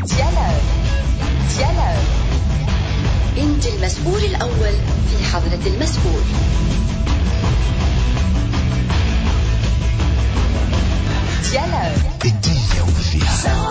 ديالوج. أنت المسؤول الأول في حضرة المسؤول. ديالوج الدنيا وما فيها.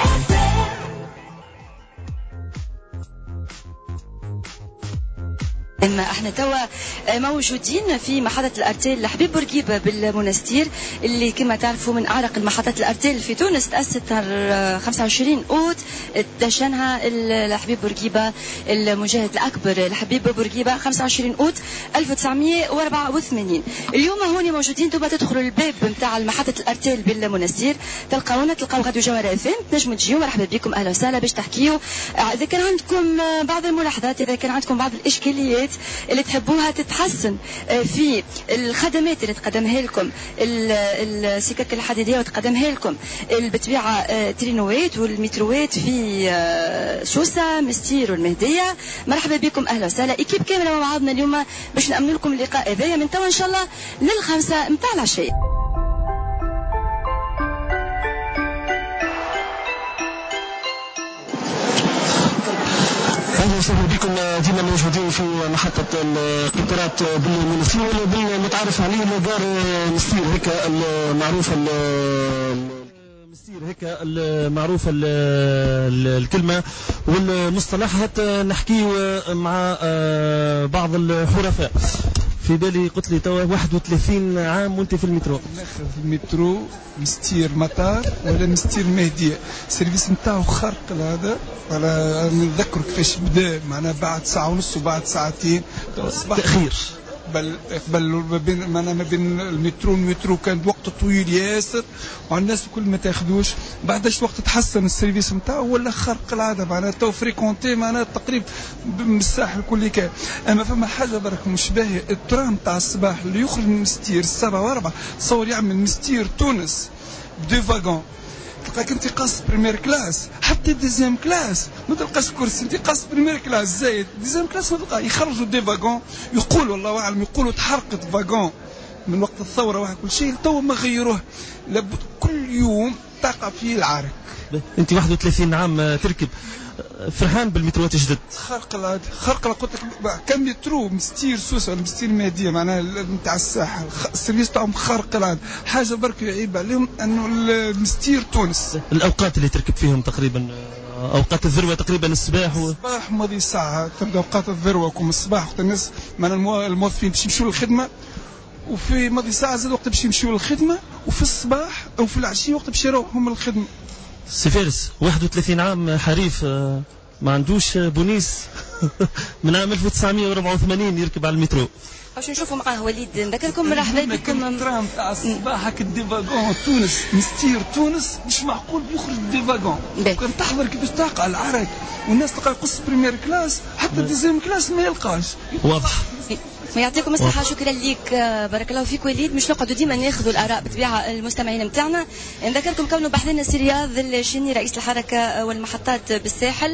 احنا توا موجودين في محطة الأرتيل حبيب بورقيبة بالمنستير اللي كما تعرفوا من أعرق المحطات الأرتيل في تونس، تأسست 25 أوت دشنها الحبيب بورقيبة المجاهد الأكبر الحبيب بورقيبة 25 أوت 1984. اليوم هوني موجودين دوبا تدخلوا الباب نتاع محطة الأرتيل بالمنستير تلقاو غاديو جوهرة FM، تنجموا تجيو. مرحبا بكم، أهلا وسهلا باش تحكيوا. إذا كان عندكم بعض الملاحظات، إذا كان عندكم بعض الإشكاليات اللي تحبوها تتحسن في الخدمات اللي تقدمها لكم السكك الحديدية وتقدمها لكم بالطبيعة ترينوات والمتروات في سوسة مستير والمهدية، مرحبا بكم، أهلا وسهلا. إكيب كاملة مع بعضنا اليوم باش نأمن لكم اللقاء هذايا من توا إن شاء الله لل5 متاع العشية. اهلا وسهلا بكم. ديما موجودين في محطة القطارات بالمنستير بالمتعارف عليه دار مستير هيك المعروفة مستير هيك المعروفة الكلمة والمصطلحات. نحكي مع بعض الحرفاء. في بالي قلت لي توا 31 عام وانت في المترو. في المترو مستير مطار ولا مستير مهدية، السيرفيس نتاعو خارق هذا. انا نذكر كيفاش بدا، معنا بعد ساعة ونص وبعد ساعتين تأخير. قبل ما بين المترو كان وقت طويل ياسر والناس كل ما تاخذوش. بعدش وقت تحسن السيرفيس نتاعو ولا خارق العاده، معناها تو فريكونتي معناها تقريبا بالساحل كل كان. اما فما حاجه برك مش باهيه، الترام تاع الصباح اللي يخرج من مستير 7:04 تصور يعمل مستير تونس بدو فاغون، تلقاك انت قاص بريمير كلاس، حتى ديزيام كلاس ما تلقاش كرسي، انت قاص بريمير كلاس زايد ديزيام كلاس ما تلقى. يخرجوا دي فاغون يقولوا والله اعلم، يقولوا تحرقت فاغون من وقت الثوره وكل كل شيء، تو ما غيروه. لابد كل يوم تقع فيه العرك. انت 31 عام تركب، فرحان بالمتروات الجدد؟ خرق قلت لك كم مترو مستير سوسه ولا مستير مهديه معناها نتاع الساحل، السيرفيس تاعهم خارق العاده. حاجه برك يعيب عليهم انه المستير تونس الاوقات اللي تركب فيهم تقريبا اوقات الذروه تقريبا الصباح الصباح ماضي ساعه تبدا اوقات الذروه وكم الصباح وقت الناس معناها الموظفين باش يمشوا للخدمه، وفي ماضي ساعه زاد وقت باش يمشوا للخدمه، وفي الصباح او في العشيه وقت باش يروحوا من الخدمه. سي فارس 31 عام حريف، ما عندوش بونيس من عام 1984 يركب على المترو. باش نشوفوا معاه وليد. نذكركم مرحبا بكم. الترام تاع الصباح هكا دي فاغون تونس مستير تونس مش معقول يخرج دي فاغون. كان تحضر كيفاش تقع العرك والناس تلقى يقص بريمير كلاس حتى ديزيام كلاس ما يلقاش. واضح. يعطيكم الصحة، شكرا ليك، بارك الله فيك وليد. مش نقعدوا ديما ناخذوا الآراء بطبيعة المستمعين متاعنا. نذكركم كونوا بحثنا سي رياض الشني رئيس الحركة والمحطات بالساحل.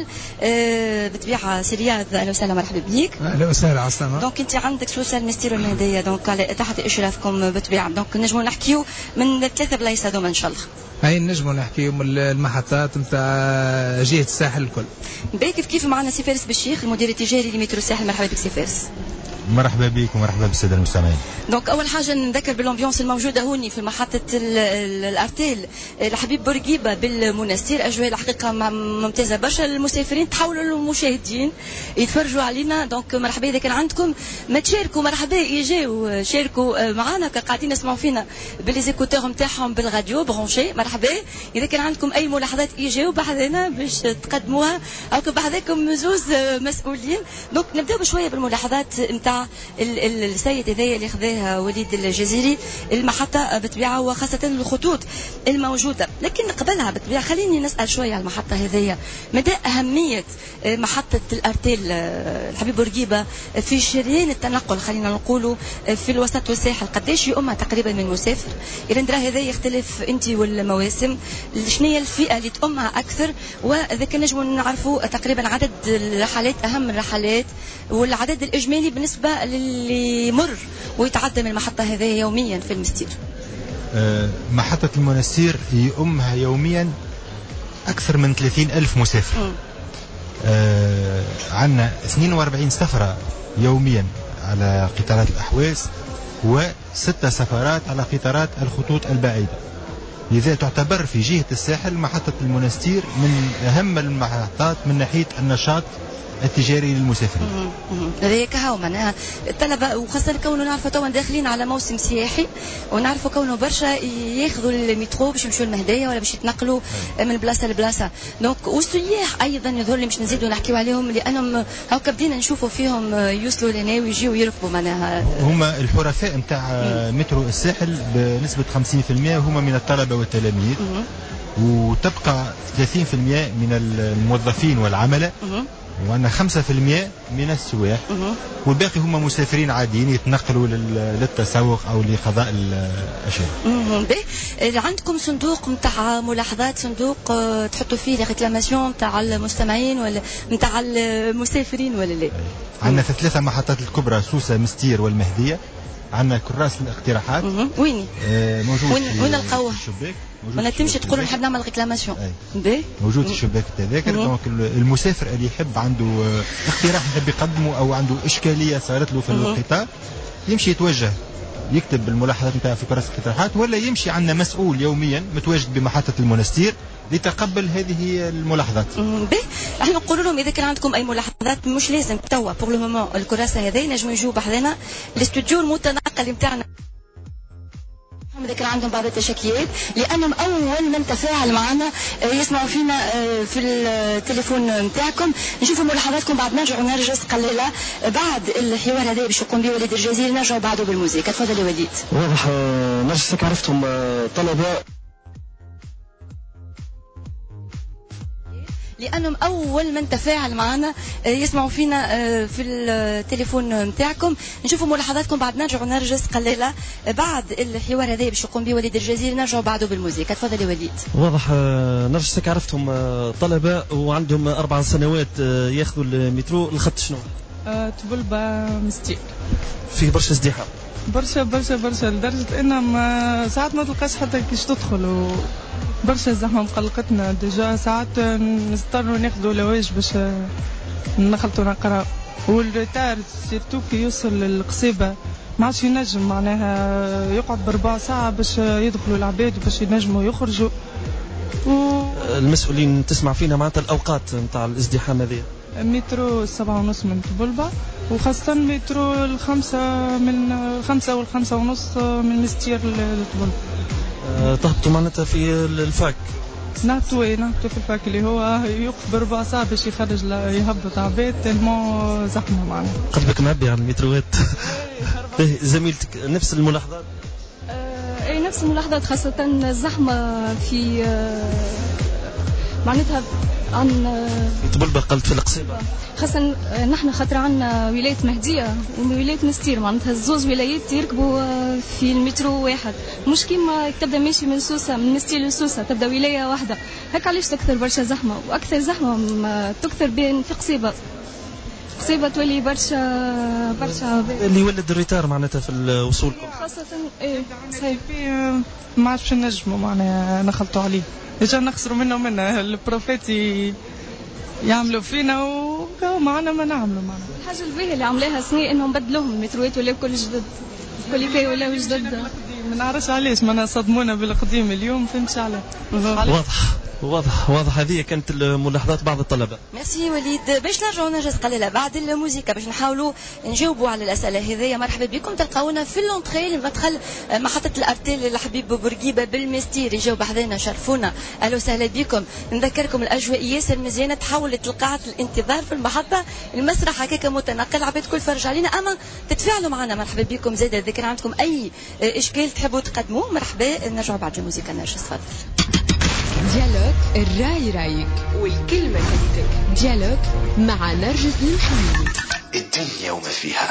بطبيعة سي رياض أهلا وسهلا، مرحبا بيك. أهلا وسهلا عسلامة. دونك أنت عندك سوسة المستير والمهدية دونك تحت إشرافكم بطبيعة، دونك نجموا نحكيو من 3 بلايص هذوما إن شاء الله. هاي نجموا نحكيو من المحطات نتاع جهة الساحل الكل. باهي كيف معنا سي فارس بالشيخ المدير التجاري لمترو الساحل. مرحبا بك سي فارس. مرحبا بك ومرحبا بالساده المستمعين. دونك اول حاجه نذكر بالامبيونس الموجوده هوني في محطه الارتيل الحبيب بورقيبه بالمنستير. اجواء الحقيقه ممتازه برشا، المسافرين تحولوا للمشاهدين يتفرجوا علينا. دونك مرحبا اذا كان عندكم ما تشاركوا، مرحبا يجيو شاركوا معنا قاعدين يسمعوا فينا بالليزيكوتور نتاعهم بالراديو برونشي. مرحبا اذا كان عندكم اي ملاحظات يجيو بحذنا باش تقدموها، او بحذاكم زوز مسؤولين. دونك نبداو بشويه بالملاحظات نتاع السيد هذايا اللي خذاها وليد الجزيري المحطة بطبيعة وخاصة الخطوط الموجودة. لكن قبلها بطبيعة خليني نسأل شوية على المحطة هذايا، مدى أهمية محطة الأرتيل الحبيب بورقيبة في شريان التنقل، خلينا نقولوا في الوسط والساحل. قداش يؤمها تقريبا من مسافر؟ إذا درا هذا يختلف أنت والمواسم، شنو الفئة اللي تؤمها أكثر؟ وإذا كان نجموا نعرفوا تقريبا عدد الرحلات، أهم الرحلات والعدد الإجمالي بالنسبة للي يمر ويتعدى من المحطة هذه يوميا في المستير. محطة المنستير يؤمها يوميا أكثر من 30,000 مسافر. عندنا 42 سفرة يوميا على قطارات الأحواز و6 سفرات على قطارات الخطوط البعيدة. لذا تعتبر في جهة الساحل محطة المنستير من أهم المحطات من ناحية النشاط التجاري للمسافرين. هذاك هاو معناها الطلبة، وخاصة كونه نعرفوا توا داخلين على موسم سياحي، ونعرفوا كونه برشا ياخذوا المترو باش يمشوا المهدية ولا باش يتنقلوا من بلاصة لبلاصة. دونك والسياح أيضا يظهر لي باش نزيدوا نحكيو عليهم، لأنهم هاكا بدينا نشوفوا فيهم يوصلوا لنا ويجيوا يركبوا معناها. هما الحرفاء نتاع مترو الساحل بنسبة 50% هما من الطلبة والتلاميذ، وتبقى 30% من الموظفين والعملاء، وأنا 5% من السواح، والباقي هم مسافرين عاديين يتنقلوا للتسوق أو لقضاء الأشياء. عندكم صندوق متاع ملاحظات، صندوق تحطوا فيه ريكلاماسيون متاع المستمعين ولا متاع المسافرين ولا لا؟ عندنا في 3 محطات الكبرى، سوسة، مستير والمهدية. عندنا كراس الاقتراحات. وين موجود وين نلقاوه؟ الشباك. ولا تمشي تقول نحب نعمل ريكلاماسيون. موجود في الشباك التذاكر. دونك المسافر اللي يحب عنده اقتراح يحب يقدمه او عنده اشكاليه صارت له في القطار، يمشي يتوجه يكتب الملاحظات نتاعه في كراس الاقتراحات، ولا يمشي عندنا مسؤول يوميا متواجد بمحطه المنستير لتقبل هذه الملاحظات. احنا نقول لهم اذا كان عندكم اي ملاحظات مش لازم توا بور لو مومون الكراسه هذه نجموا يجوا بحذنا الاستوديو المتنقل نتاعنا إذا كان عندهم بعض التشكيات، لأنهم أول من تفاعل معنا يسمعوا فينا في التليفون نتاعكم. نشوفوا ملاحظاتكم بعد نرجس قليلة بعد الحوار هذا باش يقوم به وليد الجزيري. نرجعوا بعده بالموسيقى. تفضل يا وليد. واضح نرجسك عرفتهم طلبة لأنهم أول من تفاعل معنا يسمعوا فينا في التليفون نتاعكم. نشوفوا ملاحظاتكم بعد نرجس قليلة بعد الحوار هذا باش يقوم به وليد الجزيري. نرجعوا بعده بالموسيقى. تفضل يا وليد. واضح نرجسك عرفتهم طلبة وعندهم 4 سنوات ياخذوا المترو. الخط شنو؟ تبلبة مستير. فيه برشا ازدحام. برشا لدرجة انهم ساعات ما تلقاش حتى كيش تدخل، برشا زحمة مقلقتنا ديجا. ساعات نضطروا ناخذوا لواج باش نخلطوا نقراو، والريتار سيرتو كي يوصل للقصيبة ما عادش ينجم معناها يقعد ب4 ساعة باش يدخلوا العباد وباش ينجموا يخرجوا. المسؤولين تسمع فينا معناتها الأوقات نتاع الازدحام هذه؟ مترو 7:30 من طبلبة، وخاصة مترو 5 و5:30 من مستير لطبلبة. تهبطوا معناتها في الفاك؟ نهبطوا في الفاك اللي هو يوقف ب4 ساعة باش يخرج يهبط عباد تلمو زحمة معنا. قلبك معبي على المتروات. زميلتك نفس الملاحظات؟ اي نفس الملاحظات، خاصة الزحمة في معناتها عن طبلبة قلت في القصيبة، خاصة نحن خاطر عنا ولاية مهدية وولاية مستير، معناتها الزوز ولايات يركبوا في المترو واحد، مش كيما تبدا ماشي من سوسة من مستير لسوسة تبدا ولاية واحدة. هكا علاش تكثر برشا زحمة، وأكثر زحمة تكثر بين في قصيبة تولي برشا اللي يولد الريتار معناتها في الوصول. خاصة ايه صحيح ما عادش نجموا معناها نخلطوا عليه، ديجا نخسروا منه البروفيتي يعملوا فينا ومعنا ما نعملوا معنا. الحاجة الباهية اللي عملاها سنة انهم بدلوهم المتروات ولا كل جدد، كل كي ولا جدد. ما نعرفش علاش ما صدمونا بالقديم اليوم، فهمتش عليه. واضح هذه كانت الملاحظات بعض الطلبة. ميرسي وليد. باش نرجعوا نرجس قليلة بعد الموسيقى باش نحاولوا نجاوبوا على الأسئلة هذه. مرحبا بكم، تلقاونا في اللونتري المدخل محطة الأرتيل الحبيب بورقيبة بالمستير. يجاوب حذانا شرفونا، أهلا وسهلا بكم. نذكركم الأجواء ياسر مزيانة، تحولت لقاعة الانتظار في المحطة المسرح هكاك متنقل، عباد كل فرج علينا أما تتفاعلوا معنا. مرحبا بكم. زاد إذا كان عندكم أي إشكال تحبوا تقدموه مرحبا. نرجعوا بعد الموسيقى نرجس. تفضل. ديالوج الراي رايك والكلمة كلمتك. ديالوج مع نرجس المحمدي. الدنيا وما فيها.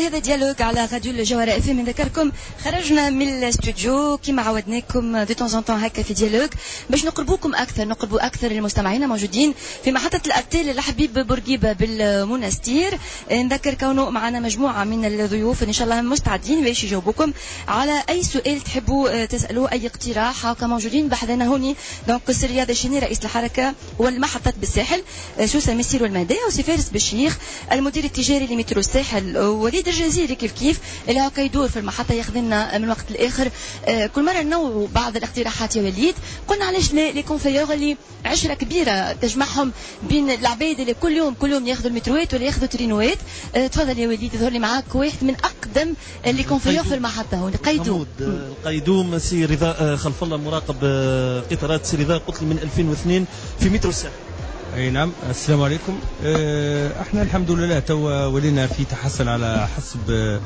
هذا ديالوج على راديو الجوهرة اف ام. نذكركم خرجنا من الاستوديو كما عودناكم دو طون طون هكا في ديالوج باش نقربوكم اكثر، نقربوا اكثر المستمعين موجودين في محطة الارتيل الحبيب بورقيبة بالمنستير. نذكر كونه معنا مجموعة من الضيوف ان شاء الله مستعدين باش يجاوبوكم على اي سؤال تحبوا تسالوه، اي اقتراح. هاكا موجودين بحذنا هوني دونك سي رياض الشيني رئيس الحركة والمحطات بالساحل، سوسة مسير والمهدية، وسي فارس بالشيخ المدير التجاري لمترو الساحل، وليد الجزيري كيف اللي هكا يدور في المحطة يخدمنا من وقت لآخر. كل مرة ننوعوا بعض الاقتراحات يا وليد. قلنا علاش لي كونفيور اللي عشرة كبيرة تجمعهم بين العباد اللي كل يوم ياخذوا المتروات ولا ياخذوا ترينوات. تفضل يا وليد، يظهر لي معاك واحد من أقدم اللي كونفيور في المحطة هون قيدوم. القيدوم سي رضا خلف الله مراقب قطارات. سي رضا قلت لي من 2002 في مترو الساحل. اي نعم. السلام عليكم. احنا الحمد لله توا ولينا في تحسن على حسب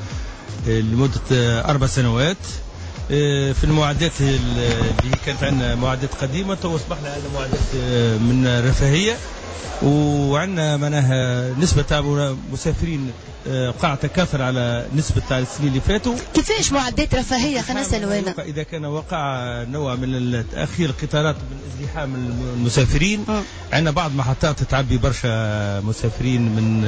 لمدة 4 سنوات في المعدات اللي كانت عندنا معدات قديمة. تو أصبحنا عندنا معدات من رفاهية، وعندنا معناها نسبة تاع مسافرين قاع تكاثر على نسبة تاع السنين اللي فاتوا. كيفاش معدات رفاهية؟ خلينا نسألوا هنا. إذا كان وقع نوع من تأخير القطارات من ازدحام المسافرين، عندنا بعض محطات تعبي برشا مسافرين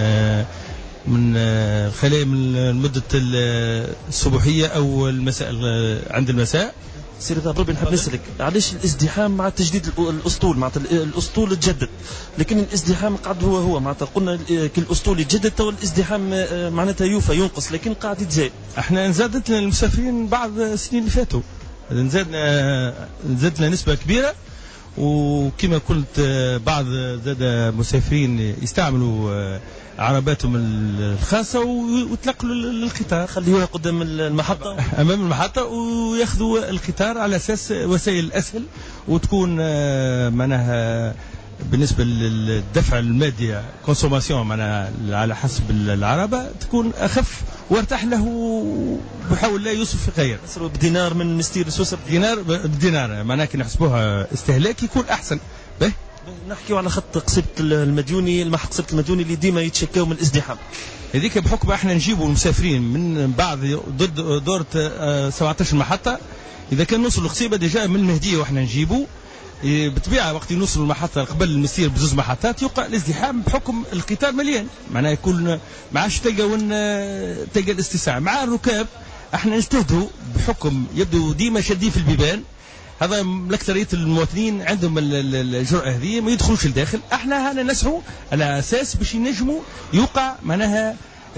من خلال من مدة الصبحية أو المساء عند المساء. سير ضروري نحب نسألك علاش الازدحام مع تجديد الأسطول؟ معناتها الأسطول تجدد لكن الازدحام قاعد هو معناتها قلنا كل الأسطول يتجدد، تو الازدحام معناتها ينقص لكن قاعد يتزايد. احنا نزادت المسافرين بعض السنين اللي فاتوا، نزادنا نسبة كبيرة، وكما قلت بعض زاد مسافرين يستعملوا عرباتهم الخاصة وتلقوا للقطار، خليوها قدام المحطة أمام المحطة ويأخذوا القطار على أساس وسائل أسهل، وتكون معناها بالنسبة للدفع المادي كونسوماسيون معناها على حسب العربة تكون أخف وارتاح له، بحاول لا يوصف في خير. بدينار من مستير سوسة بدينار معناها كي نحسبوها استهلاك يكون أحسن. نحكيو على خط قصيبة المديوني، المحطة قصيبة المديوني اللي ديما يتشكاو من الازدحام. هذيك بحكم احنا نجيبوا المسافرين من بعض ضد دورة 17 محطة. إذا كان نوصل لقصيبة ديجا من المهدية واحنا نجيبوا بطبيعة وقت يوصلوا المحطة قبل المسير بزوز محطات يوقع الازدحام بحكم القطار مليان، معناها يكون ما عادش تلقى الاستساع مع الركاب. احنا نجتهدوا بحكم يبدو ديما شادين في البيبان، هذا الأكثرية المواطنين عندهم الجرأة هذه ما يدخلوش الداخل. احنا هنا نسعوا على أساس باش ينجموا يوقع معناها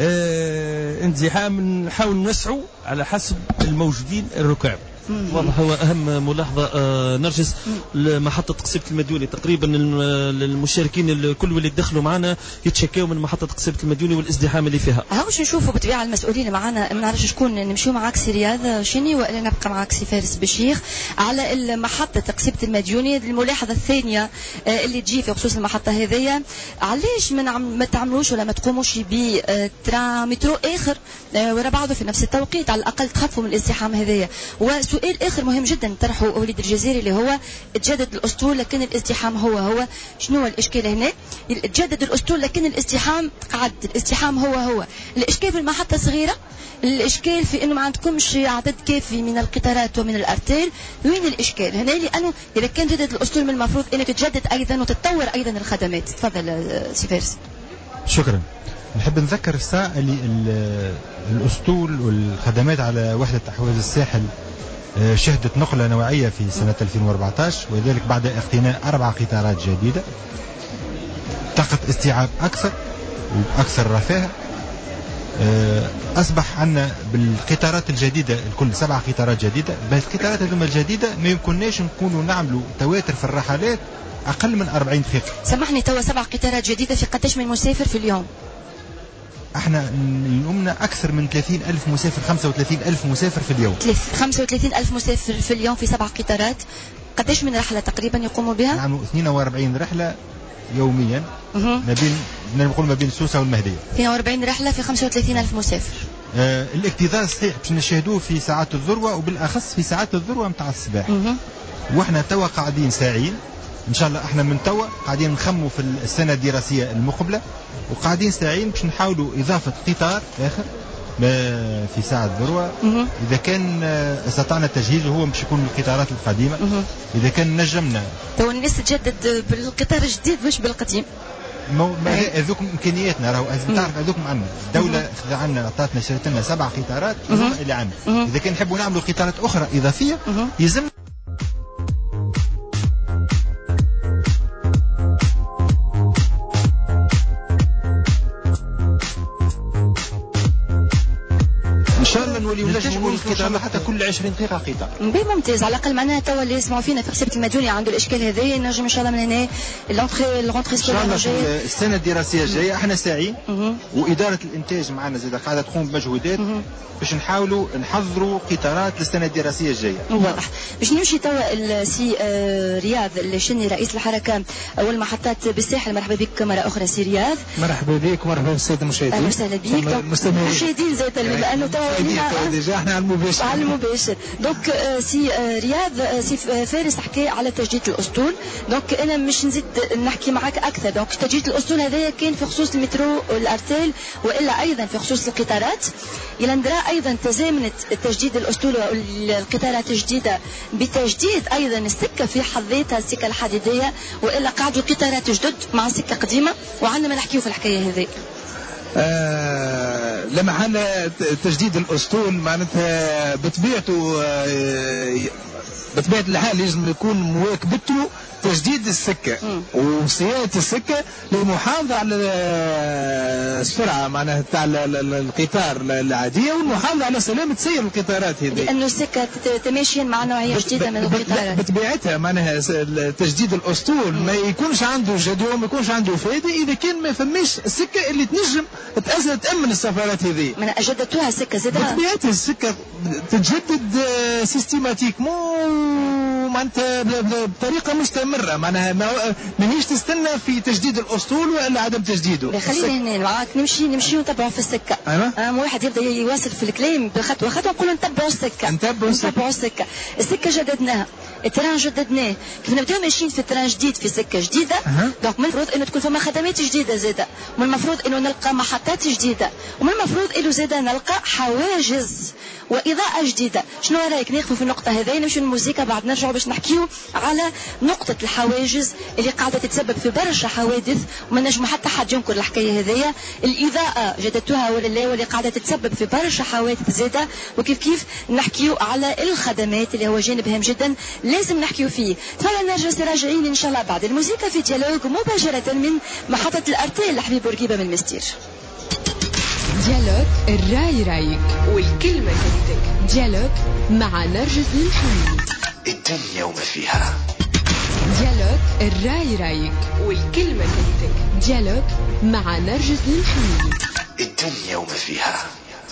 انزحام، نحاول نسعوا على حسب الموجودين الركاب. واضح. هو أهم ملاحظة نرجس لمحطة قصيبة المديوني، تقريبا المشاركين الكل واللي دخلوا معنا يتشكاوا من محطة قصيبة المديوني والازدحام اللي فيها. هاوش نشوفوا بالطبيعة المسؤولين معنا، ما نعرفش شكون، نمشيو معاك سي رياض شيني ولا نبقى معاك سي فارس بالشيخ على المحطة قصيبة المديوني. الملاحظة الثانية اللي تجي في خصوص المحطة هذيا، علاش ما تعملوش ولا ما تقوموش بترا مترو آخر ورا بعضه في نفس التوقيت، على الأقل تخفوا من الازدحام هذيا. سؤال آخر مهم جدا طرحه وليد الجزيري اللي هو تجدد الأسطول لكن الازدحام هو شنو هو الإشكال هنا؟ تجدد الأسطول لكن الازدحام قعد، الازدحام هو الإشكال في المحطة صغيرة، الإشكال في إنه ما عندكمش عدد كافي من القطارات ومن الأرتيل. وين الإشكال هنا؟ لأنه إذا كان تجدد الأسطول من المفروض إنه تتجدد أيضا وتتطور أيضا الخدمات. تفضل سي فارس. شكرا. نحب نذكر الساعة اللي الأسطول والخدمات على وحدة أحواز الساحل شهدت نقلة نوعية في سنة 2014، وذلك بعد اقتناء 4 قطارات جديدة طاقة استيعاب أكثر وأكثر رفاهة. أصبح عندنا بالقطارات الجديدة الكل 7 قطارات جديدة، بس القطارات هذوما الجديدة ما يمكنناش نكونوا نعملوا تواتر في الرحلات أقل من 40 دقيقة. سامحني، توا 7 قطارات جديدة في قداش من مسافر في اليوم؟ احنا اليومنا اكثر من 30,000 مسافر، 35,000 مسافر في اليوم. 35,000 مسافر في اليوم في 7 قطارات. قداش من رحلة تقريبا يقوموا بها؟ نعم 42 رحلة يوميا ما بين سوسة والمهدية. 42 رحلة في 35,000 مسافر. الاكتظاظ صحيح باش نشاهدوه في ساعات الذروة، وبالأخص في ساعات الذروة متاع الصباح. واحنا توا قاعدين ساعين ان شاء الله. احنا من توا قاعدين نخموا في السنة الدراسية المقبلة، وقاعدين ساعين باش نحاولوا إضافة قطار آخر في ساعة الذروة. إذا كان استطعنا تجهيزه هو مش يكون القطارات القديمة. إذا كان نجمنا تو الناس تجدد بالقطار الجديد مش بالقديم. هذوك امكانياتنا راهو تعرف هذوك عندنا الدوله اخذ عنا عطاتنا شريت لنا 7 قطارات اللي عندنا. اذا كان نحبوا نعملوا قطارات اخرى اضافيه يلزم ان شاء الله نوليو نجموا القطار حتى كل 20 دقيقه قطار. ممتاز. على الاقل معناها توا اللي يسمعوا فينا في حسابة المديوني عنده الاشكال هذا ينجم ان شاء الله من هنا الغونتري سكولار الجايه السنه الدراسيه الجايه احنا ساعيين واداره الانتاج معنا زاد قاعده تقوم بمجهودات باش نحاولوا نحضروا قطارات للسنه الدراسيه الجايه. واضح. باش نمشي توا السي رياض الشني رئيس الحركه والمحطات بالساحل. مرحبا بك مره اخرى سي رياض. مرحبا بك ومرحبا بالساده المشاهدين. اهلا وسهلا بك. المشاهدين زاد لانه توا ديجا احنا على المباشر. على المباشر. دونك سي رياض سي فارس حكى على تجديد الاسطول. دونك انا مش نزيد نحكي معك اكثر. دونك تجديد الاسطول هذايا كان في خصوص المترو والارتيل والا ايضا في خصوص القطارات. يلندرا ايضا تزامنت تجديد الاسطول والقطارات الجديده بتجديد ايضا السكه في حد ذاتها السكه الحديديه والا قعدوا قطارات جدد مع سكه قديمه وعندنا ما نحكيو في الحكايه هذه. لما حال تجديد الاسطول معناتها بطبيعه الحال لازم يكون مواكبته تجديد السكة وصيانة السكة للمحافظة على السرعة معناها تاع القطار العادية والمحافظة على سلامة سير القطارات هذه. لأنه السكة تماشين مع نوعية جديدة من القطارات. بطبيعتها معناها تجديد الأسطول ما يكونش عنده جدوى ما يكونش عنده فائدة إذا كان ما فماش السكة اللي تنجم تأمن السفرات هذه. من أجددتوها السكة زادها. بطبيعتها السكة تتجدد سيستيماتيكمون معناتها بطريقة مستمرة معناها ماهيش تستنى في تجديد الأسطول ولا عدم تجديده. خلينا هنا معاك نمشي ونتبعوا في السكة. أيوة. واحد يبدأ يواصل في الكلام بخطوة خطوة نقولوا نتبعوا السكة. السكة جددناها. التران جددناه كيف نبداو ماشيين في التران جديد في سكه جديده. دونك من المفروض انه تكون فما خدمات جديده زاده ومن المفروض انه نلقى محطات جديده ومن المفروض انه زاده نلقى حواجز واضاءه جديده. شنو رايك ناخذ في النقطه هذه نمشيو للموسيقى بعد نرجعوا باش نحكيو على نقطه الحواجز اللي قاعده تتسبب في برشا حوادث وما نجموا حتى حد ينكر الحكايه هذيا. الاضاءه جددتوها ولا لا واللي قاعده تتسبب في برشا حوادث زاده وكيف نحكيو على الخدمات اللي هو جانب هام جدا لازم نحكيو فيه. فلا نرجع راجعين ان شاء الله بعد الموسيقى في ديالوج مباشره من محطه الارتيل لحبيب بورقيبه من مستير. ديالوج الراي رايك والكلمه كلمتك. ديالوج مع نرجس المحمدي. الدنيا وما فيها. ديالوج الراي رايك والكلمه كلمتك. ديالوج مع نرجس المحمدي. الدنيا وما فيها.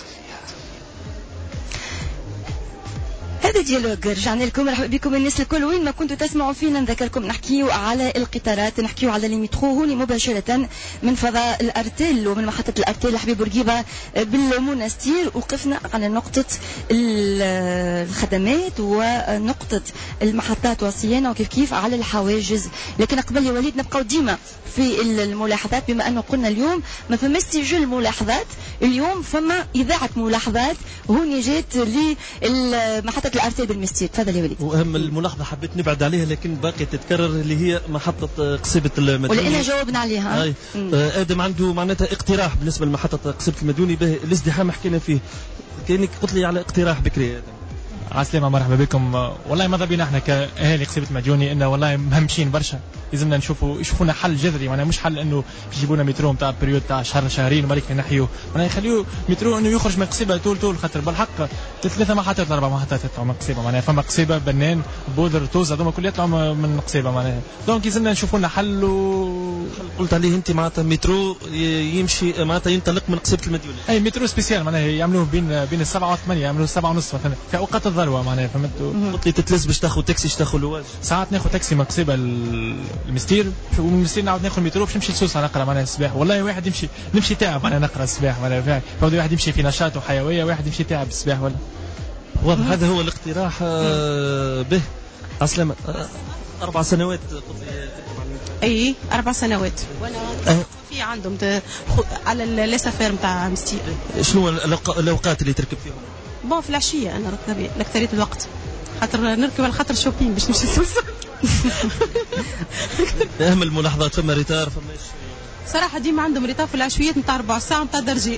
هذا ديالوج رجعنا لكم. مرحبا بكم الناس الكل وين ما كنتوا تسمعوا فينا. نذكركم نحكيو على القطارات نحكيو على المترو هوني مباشرة من فضاء الأرتيل ومن محطة الأرتيل حبيب بورقيبة بالمنستير. وقفنا على نقطة الخدمات ونقطة المحطات والصيانة وكيف على الحواجز. لكن قبل يا وليد نبقاو ديما في الملاحظات بما أنه قلنا اليوم ما فما سجل ملاحظات. اليوم فما إذاعة ملاحظات هوني جات لمحطة الأرتيل بالمستير. تفضل يا وليد. واهم الملاحظه حبيت نبعد عليها لكن باقي تتكرر اللي هي محطه قصيبه المديوني ولأننا جاوبنا عليها. ادم عنده معناتها اقتراح بالنسبه لمحطه قصيبه المديوني به الازدحام حكينا فيه. كانك قلت لي على اقتراح بكري ادم. عسلامة مرحبا بكم. والله ماذا بينا احنا كاهالي قصيبة مديوني انه والله مهمشين برشا. لازمنا يشوفونا حل جذري معناها مش حل انه يجيبونا مترو نتاع بريود تاع شهر شهرين وبريك نحيو معناها يخليو مترو انه يخرج من قصيبة طول خاطر بالحق 3 محطات 4 محطات يطلعوا من قصيبة معناها فما قصيبة بنان بودر توز هذوما كل يطلعوا من قصيبة معناها. دونك لازمنا نشوفونا حل قلت عليه انت معناتها مترو يمشي معناتها ينطلق من قصيبة المديوني. اي مترو سبيسيال معناها يعملوه بين 7 و8 يعملوه 7:30 مثلا في اوقات الذروة معناها فهمتوا. قلت لي تتلز باش تاخذ تاكسي تاخذ لواج. ساعات ناخذ تاكسي من قصيبة المستير ومن المستير نعاود ناخذ مترو باش نمشي لسوسة نقرا معناها الصباح. والله واحد نمشي تعب معناها نقرا الصباح معناها واحد يمشي في نشاط وحيوية واحد يمشي تعب الصباح ولا واضح. هذا هو الاقتراح به. أسلم 4 سنوات قلت لي. اي 4 سنوات وانا في شويه عندهم على ليسافير نتاع مستير. شنو الاوقات اللي تركب فيهم؟ بون في العشيه انا ركبي اكثريه الوقت خاطر نركب على خاطر شوبين باش نمشي سوسه. اهم الملاحظات فما ريتار فماش صراحه ديما عندهم ريتار في العشويات نتاع 4 ساعات نتاع درجين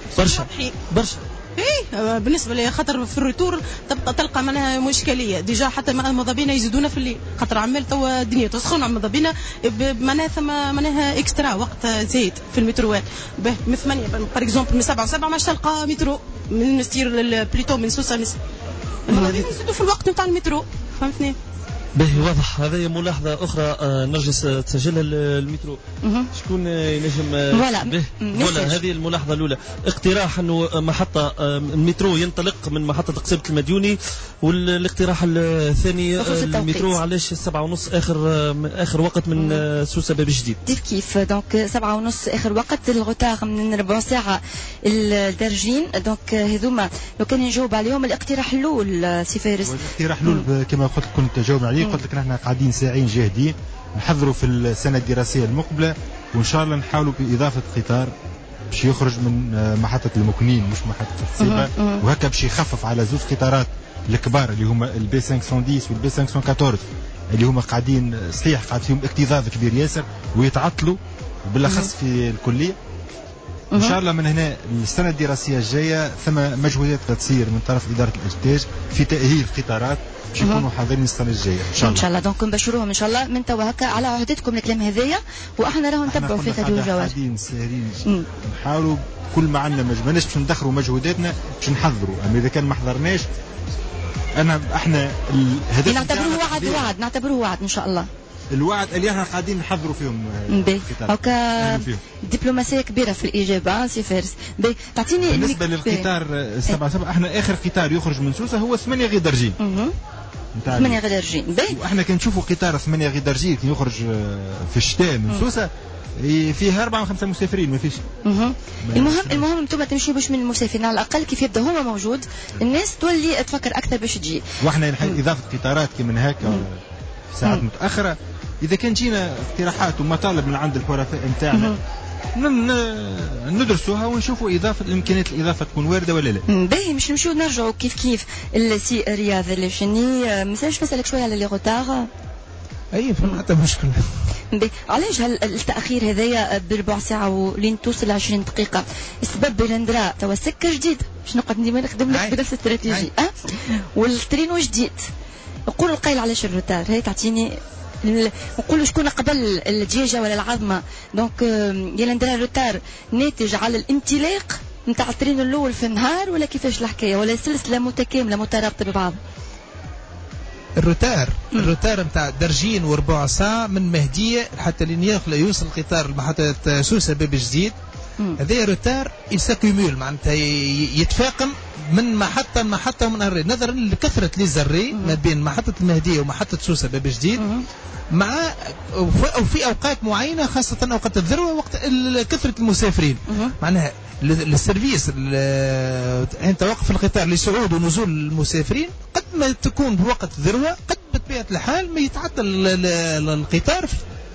برشا. ايه بالنسبه لي خاطر في الريتور تلقى معناها مشكليه ديجا حتى ماذا بينا يزيدونا في الليل خاطر عمال توا الدنيا تسخن ماذا بينا معناها ثم معناها اكسترا وقت زايد في المتروات من 8 بار اكزومبل من 7 و7 ماش تلقى مترو من ستير بليتو من سوسه ماذا بينا يزيدوا في الوقت نتاع المترو فهمتني. باهي واضح. هذه ملاحظة أخرى نرجس تسجلها المترو. شكون ينجم ولا هذه الملاحظة الأولى اقتراح أنه محطة المترو ينطلق من محطة قصيبة المديوني، والاقتراح الثاني المترو علاش 7:30 آخر وقت من سوسة باب جديد. كيف دونك 7:30 آخر وقت، الغوتار من ربع ساعة الدرجين. دونك هذوما لو كان نجاوب عليهم. الاقتراح الأول سي فارس. الاقتراح الأول كما قلت كنت جاوب عليه، قلت لك نحن قاعدين ساعين جاهدين نحضروا في السنة الدراسية المقبلة، وإن شاء الله نحاولوا بإضافة قطار باش يخرج من محطة المكنين مش محطة قصيبة، وهكا باش يخفف على زوج قطارات الكبار اللي هما البي 510 والبي 514 اللي هما قاعدين صحيح قاعد فيهم اكتظاظ كبير ياسر ويتعطلوا بالاخص في الكلية. ان شاء الله من هنا السنة الدراسية الجاية ثم مجهودات تصير من طرف إدارة الإنتاج في تأهيل قطارات باش يكونوا حاضرين السنة الجاية ان شاء الله. ان شاء الله دونك نبشروهم ان شاء الله من توا هكا على عهدتكم الكلام هذايا، واحنا راهو نتبعوا في خدوا الجوار. قاعدين ساهرين نحاولوا كل ما عندنا ماناش باش ندخروا مجهوداتنا باش نحضروا، اما اذا كان ما حضرناش احنا الهدف نعتبروه وعد ان شاء الله. الوعد اللي احنا قاعدين نحضروا فيهم هكا دبلوماسيه كبيره في الاجابه سي فارس. تعطيني بالنسبه للقطار 77 احنا اخر قطار يخرج من سوسه هو 8 غيدرجين. 8 غيدرجين واحنا كنشوفوا قطار 8 غيدرجين يخرج في الشتاء من سوسه فيه 4 و5 مسافرين ما فيش. المهم انتم تمشيوا باش من المسافرين على الاقل كيف يبدا هو موجود الناس تولي تفكر اكثر باش تجي. واحنا اضافه قطارات كمن هكا ساعات متاخره اذا كان جينا اقتراحات ومطالب من عند الحرفاء نتاعنا ندرسوها ونشوفوا اضافه الامكانيات الاضافه تكون وارده ولا لا. باهي مش نمشيو نرجعوا كيف السي رياض اللي مساش نسالك شويه على لي غوتار. اي فما حتى مشكله. علاش التاخير هذايا بربع ساعه ولين توصل 20 دقيقه؟ السبب بلندرا توا سكه جديد باش نقعد ديما نخدم لك بنفس الاستراتيجي والترينو جديد. نقول القايل علاش الروتار هي تعطيني نقولوا شكون قبل الدجاجه ولا العظمه. دونك يلندرا الروتار ناتج على الانطلاق نتاع الترين الاول في النهار ولا كيفاش الحكايه ولا سلسله متكامله مترابطه ببعض؟ الروتار نتاع درجين وربع ساعه من مهديه حتى لين يوصل القطار لمحطه سوسه باب جديد. هذا روتار يساكيمول معناتها يتفاقم من محطه لمحطه ومن الري نظرا لكثره لي زري ما بين محطه المهديه ومحطه سوسه باب جديد مع او في اوقات معينه خاصه اوقات الذروه وقت كثره المسافرين. معناها السيرفيس انت واقف القطار لصعود ونزول المسافرين قد ما تكون بوقت الذروه قد بطبيعه الحال ما يتعطل القطار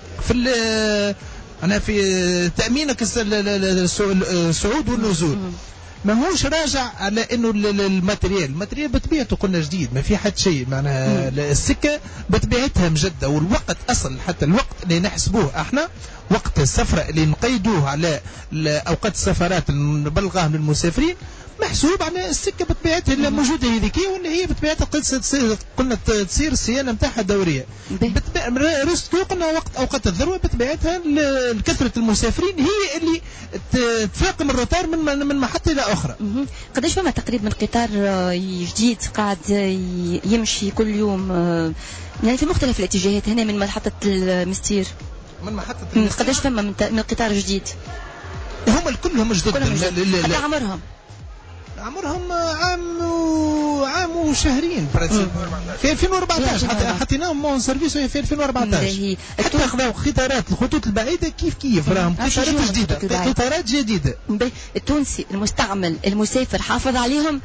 في تأمينك الصعود والنزول. ما هوش راجع على انه الماتريال بطبيعته قلنا جديد ما في حد شيء معناها السكه بطبيعتها مجده والوقت اصل حتى الوقت اللي نحسبوه احنا وقت السفره اللي نقيدوه على اوقات السفرات اللي نبلغها للمسافرين محسوب على السكه بطبيعتها اللي موجوده هذيك واللي هي بطبيعتها قلنا تصير الصيانه نتاعها دوريه. قلنا وقت اوقات الذروه بطبيعتها كثره المسافرين هي اللي تفاقم الروتار من محطه الى اخرى. قداش فما تقريبا قطار جديد قاعد يمشي كل يوم يعني في مختلف الاتجاهات هنا من محطه المستير؟ من محطه المستير قداش فما من قطار جديد؟ هم كلهم جدد. حتى عمرهم عام وشهرين في 2014 حطيناهم مون سيرفيس في 2014 حتى خذوا قطارات الخطوط البعيده كيف راهم قطارات جديده قطارات جديده. التونسي المستعمل المسافر حافظ عليهم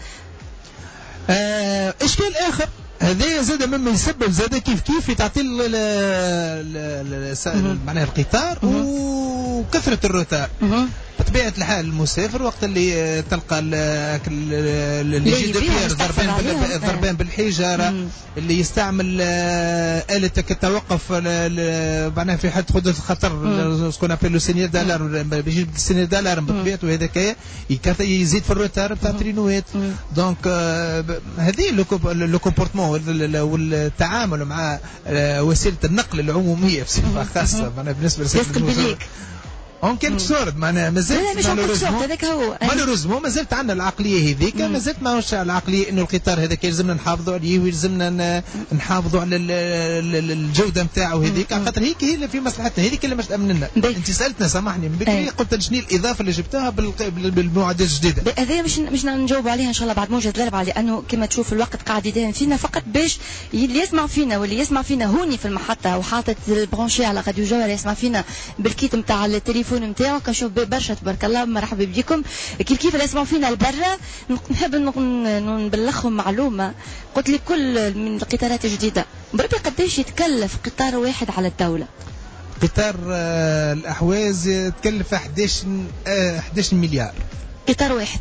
اشكال اخر هذا زاد مما يسبب زاد كيف تعطي معناها القطار وكثره الروتار. بطبيعه الحال المسافر وقت اللي تلقى اللي يجي دوبير ضربان بالحجاره، اللي يستعمل آلة التوقف معناها في حد حدوث خطر سكون ابيلو سينيال دالار، بيجي السينيال دالار بطبيعته هذاك يزيد في الروتار بتاع الترينوات. دونك هذه لو كومبورتمون والتعامل مع وسيله النقل العموميه بصفه خاصه معناها بالنسبه للسيد اون كيلك سورد معناها مازالت مالوريزمون مازالت عندنا العقليه هذيك، مازالت ماهوش العقليه انه القطار هذاك يلزمنا نحافظوا عليه ويلزمنا نحافظوا على الجوده نتاعو هذيك، على خاطر هيك هي اللي في مصلحتنا، هذيك اللي مش تامن لنا. انت سالتنا سامحني من بكري قلت شنو الاضافه اللي جبتها بالمعدات الجديده. هذه مش نجاوب عليها ان شاء الله بعد موجة الاربعاء، لانه كما تشوف الوقت قاعد يداهم فينا فقط باش اللي يسمع فينا واللي يسمع فينا هوني في المحطه وحاطط البرونشي على راديو جوهر يسمع فينا بالكيت نتاع التليفون نتاعو، كنشوف برشا تبارك الله مرحبا بكم. كيف اللي يسمعوا فينا لبرا نحب نبلغهم معلومه، قلت لي كل من القطارات الجديده بربي قداش يتكلف قطار واحد على الدوله؟ قطار الاحواز تكلف 11 مليار. قطار واحد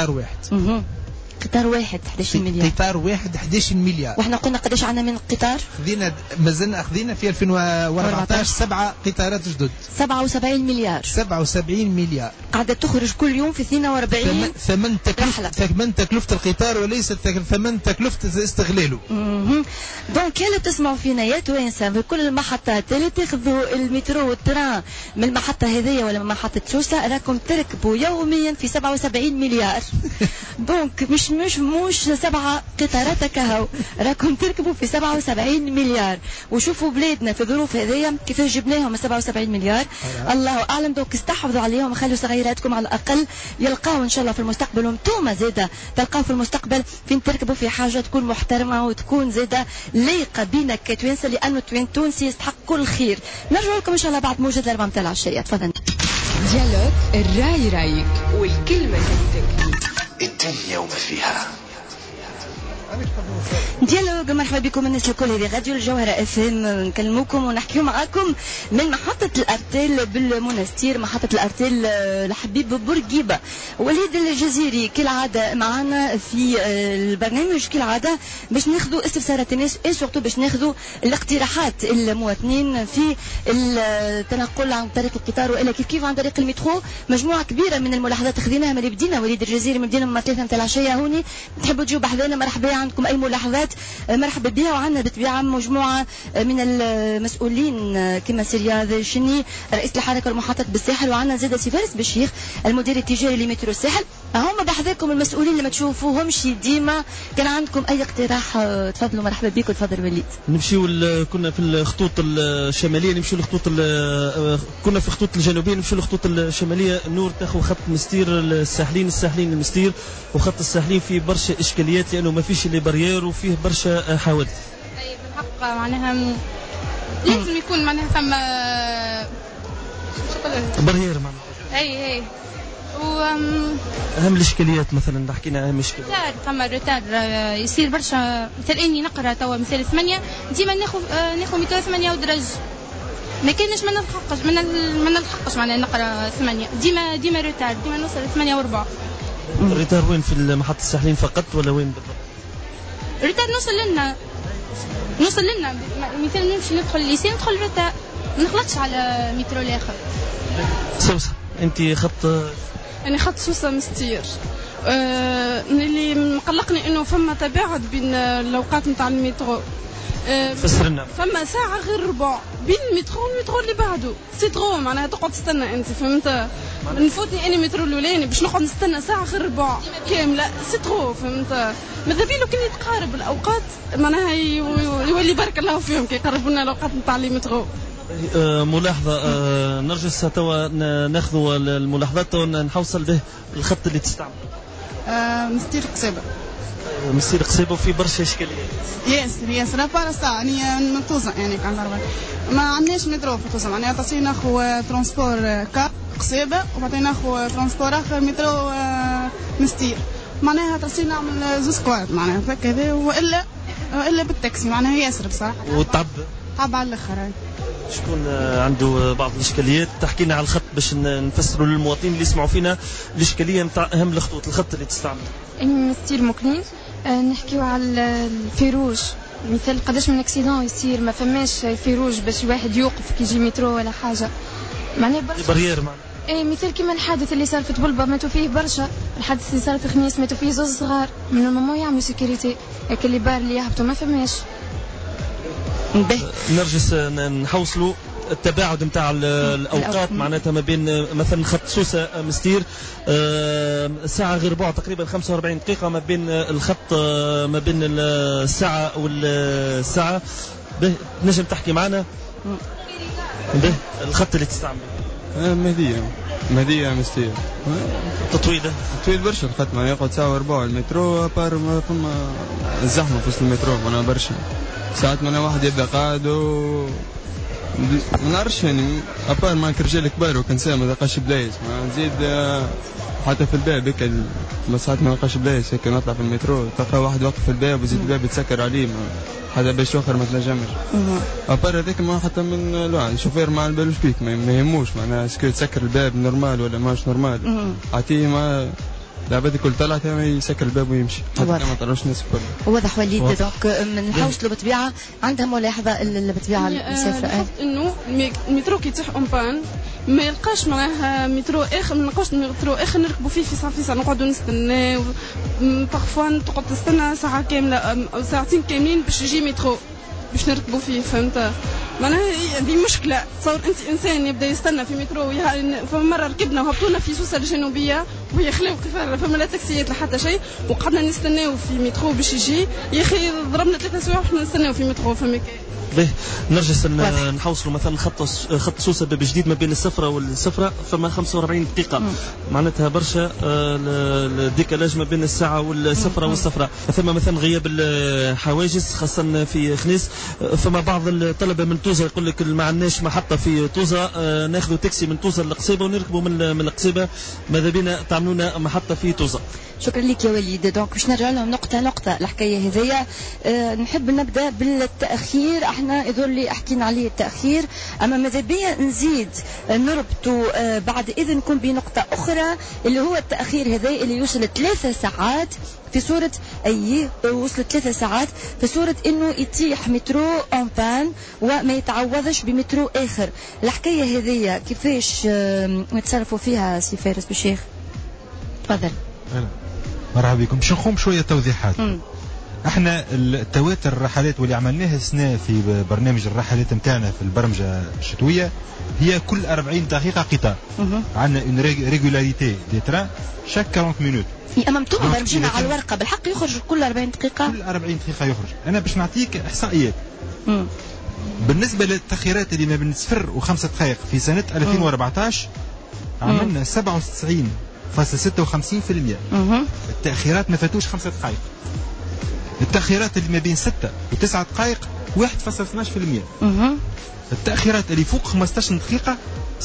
قطار واحد 11 مليار. قطار واحد 11 مليار. واحنا قلنا قداش عندنا من قطار؟ مازلنا اخذنا في 2014 7 قطارات جدد. 77 مليار. 77 مليار قاعدة تخرج كل يوم في 42 ثمن تكلفة القطار وليس ثمن تكلفة استغلاله. دونك يا اللي تسمعوا فينا يا توانسة في كل المحطات اللي تاخذوا المترو والتران من المحطة هذية ولا من محطة سوسة راكم تركبوا يوميا في 77 مليار. دونك مش 7 قطارات كهو، راكم تركبوا في 77 مليار. وشوفوا بلادنا في الظروف هذية كيفاش جبناهم 77 مليار. الله اعلم. دونك استحفظوا عليهم وخلوا صغيراتكم على الاقل يلقاو ان شاء الله في المستقبل، وانتم زاده تلقاو في المستقبل فين تركبوا في حاجه تكون محترمه وتكون زاده لايقه بينا كتوانسه، لانه التونسي يستحق كل خير. نرجع لكم ان شاء الله بعد موجة الاربعه نتاع العشيه. تفضل. ديالوج الراي رايك والكلمه كلمتك. الدنيا وما فيها. ديالوج مرحبا بكم الناس الكل، هذه راديو الجوهرة اف ام، نكلموكم ونحكيو معاكم من محطة الارتيل بالمنستير، محطة الارتيل الحبيب بورقيبة. وليد الجزيري كالعادة معنا في البرنامج كالعادة باش ناخذوا استفسارات الناس سورتو باش ناخذوا الاقتراحات المواطنين في التنقل عن طريق القطار والا كيف عن طريق المترو. مجموعة كبيرة من الملاحظات خذيناها من اللي بدينا وليد الجزيري من بدينا من 3 نتاع العشية هوني، تحبوا تجيو بحذانا مرحبا، عندكم اي ملاحظات مرحبا بها. وعندنا بالطبيعه مجموعه من المسؤولين كما سي رياض الشني رئيس الحركه المحطه بالساحل، وعندنا زاده سي فارس بشيخ المدير التجاري لمترو الساحل. هم بحذاكم المسؤولين اللي ما تشوفوهمش ديما، كان عندكم اي اقتراح تفضلوا مرحبا بكم. تفضل وليد. نمشيو كنا في الخطوط الشماليه، نمشيو الخطوط كنا في الخطوط الجنوبيه، نمشيو الخطوط الشماليه. النور تاخذ خط مستير الساحلين المستير، وخط الساحلين فيه برشا اشكاليات لانه ما فيش اللي بريير وفيه برشا حوادث. طيب بالحق معناها لازم يكون معناها ثم بريير معناها. اي اهم الاشكاليات مثلا حكينا اهم اشكاليات ثم الروتار يصير برشا. مثلا اني نقرا توا مثال 8 ديما ناخذ متر 8 ودرج، ما كانش ما نلحقش معناها نقرا 8 ديما روتار، ديما نوصل 8 و4. الروتار وين في محطة الساحلين فقط ولا وين بالضبط؟ الروتار نوصل لنا مثلا نمشي ندخل الليسي ندخل الروتار، ما نخلطش على مترو الاخر. سوسة انت خط؟ انا خط سوسة مستير. اللي مقلقني انه فما تباعد بين الاوقات نتاع المترو. فسر لنا. فما ساعة غير ربع بين المترو والمترو اللي بعده، سي ترو معناها تقعد تستنى انت فهمت. نفوتني اني مترو الاولاني باش نقعد نستنى ساعة غير ربع كاملة، سي ترو فهمت. ماذا بيلو كان يتقارب الاوقات معناها يولي بارك الله فيهم كي يقربوا لنا الاوقات نتاع المترو. ملاحظة نرجس توا ناخذوا الملاحظات توا نحوصل به الخط اللي تستعمل. مستير قصيبة. مستير قصيبة وفي برشا اشكاليات. ياسر لابار الساعة يعني من طوزة يعني كان ما عندناش مترو في طوزة معناها تصير ناخذ ترونسبور كاب قصيبة وبعدين ناخذ ترونسبور آخر مترو مستير، معناها تصير نعمل زوز كوارت معناها هكذا، وإلا بالتاكسي معناها ياسر بصراحة. وتعب على الآخر. شكون عنده بعض الاشكاليات تحكينا على الخط باش نفسروا للمواطنين اللي يسمعوا فينا الاشكاليه نتاع اهم الخط اللي تستعمل. ستيل مكلين نحكيو على الفيروج، مثال قداش من اكسيدون يصير ما فماش فيروج باش واحد يوقف كي يجي مترو ولا حاجه معناها بريير معناها. مثال كيما الحادث اللي صار في طبلبه ماتوا فيه برشا، الحادث اللي صار في خميس ماتوا فيه زوز صغار، من الماما يعملوا سيكوريتي لكن اللي بار اللي يهبطوا ما فماش. نرجس نحوصلوا التباعد نتاع الاوقات معناتها ما بين مثلا خط سوسه مستير ساعه غير بعد تقريبا 45 دقيقه ما بين الخط ما بين الساعه والساعه. نجم تحكي معنا الخط اللي تستعمل؟ مهدية مستير طويل برشا الخط، ما يقعد ساعه وربع المترو بار ما فما الزحمه في وسط المترو وانا برشا ساعات ما واحد يبدا قاعد ما نعرفش يعني ابار معك رجال كبار وكنساء ما لقاش بلايص ما نزيد حتى في الباب هيك ساعات ما لقاش بلايص هيك نطلع في المترو تلقى واحد واقف في الباب وزيد الباب يتسكر عليه هذا باش اخر ما تنجمش ابار هذاك ما حتى من الشوفير ما بالوش بيك ما يهموش معناها اسكو تسكر الباب نورمال ولا ماش نورمال عطيه ما لعبة كل طلعت يسكر الباب ويمشي حتى ما طلعوش الناس الكل. واضح وليد. دونك من نحوصلوا بالطبيعه عندها ملاحظه بالطبيعه المسافره انه المترو كي يتيح اون بان ما يلقاش معناها مترو اخر، ما نلقاوش مترو اخر نركبوا فيه في ساعه نقعدوا نستناو بارفوا تقعد تستنى ساعه كامله او ساعتين كاملين باش يجي مترو باش نركبوا فيه فهمت معناها هذه مشكله. تصور انت انسان يبدا يستنى في مترو فمره ركبنا وهبطونا في سوسه الجنوبيه وهي خلاو فما لا تاكسيات لا حتى شيء وقعدنا نستناو في مترو باش يجي يا اخي ضربنا 3 سوايع وحنا نستناو في مترو فهمك. نرجس نحوصلوا مثلا خط سوسه باب جديد ما بين السفره والسفره فما 45 دقيقه معناتها برشا الديكالاج ما بين الساعه والسفره والسفره. ثم مثلا غياب الحواجز خاصه في خنيس فما بعض الطلبه من طوزه يقول لك ما عندناش محطه في طوزه ناخذوا تاكسي من طوزه للقصيبه ونركبوا من القصيبه ماذا بينا تعملونا محطه في طوزه. شكرا لك يا وليد. دونك باش نرجع لهم نقطه الحكايه هذيا. نحب نبدا بالتاخير. احنا يظهر لي حكينا عليه التاخير اما ماذا بيا نزيد نربطوا بعد اذن نكون بنقطه اخرى اللي هو التاخير هذا اللي يوصل 3 ساعات في صورة وصلت 3 ساعات في صورة انه يتيح مترو اون بان وما يتعوضش بمترو اخر. الحكاية هذه كيفاش نتصرفوا فيها سي فارس بالشيخ؟ تفضل. مرحبا بكم. باش نقوم شوية توضيحات. احنا التواتر الرحلات واللي عملناها السنة في برنامج الرحلات نتاعنا في البرمجة الشتوية هي كل 40 دقيقة قطار. عندنا اون ريغولاريتي دي تران شاك 40 مينوت. اما انتم برمجينا على الورقة بالحق يخرج كل 40 دقيقة؟ كل 40 دقيقة يخرج. انا باش نعطيك احصائيات. بالنسبة للتأخيرات اللي ما بين 0 و5 دقائق في سنة 2014 عملنا 97.56%. التأخيرات ما فاتوش 5 دقائق. التأخيرات اللي ما بين 6 و9 دقائق 1.12%. التأخيرات اللي فوق 15 دقيقة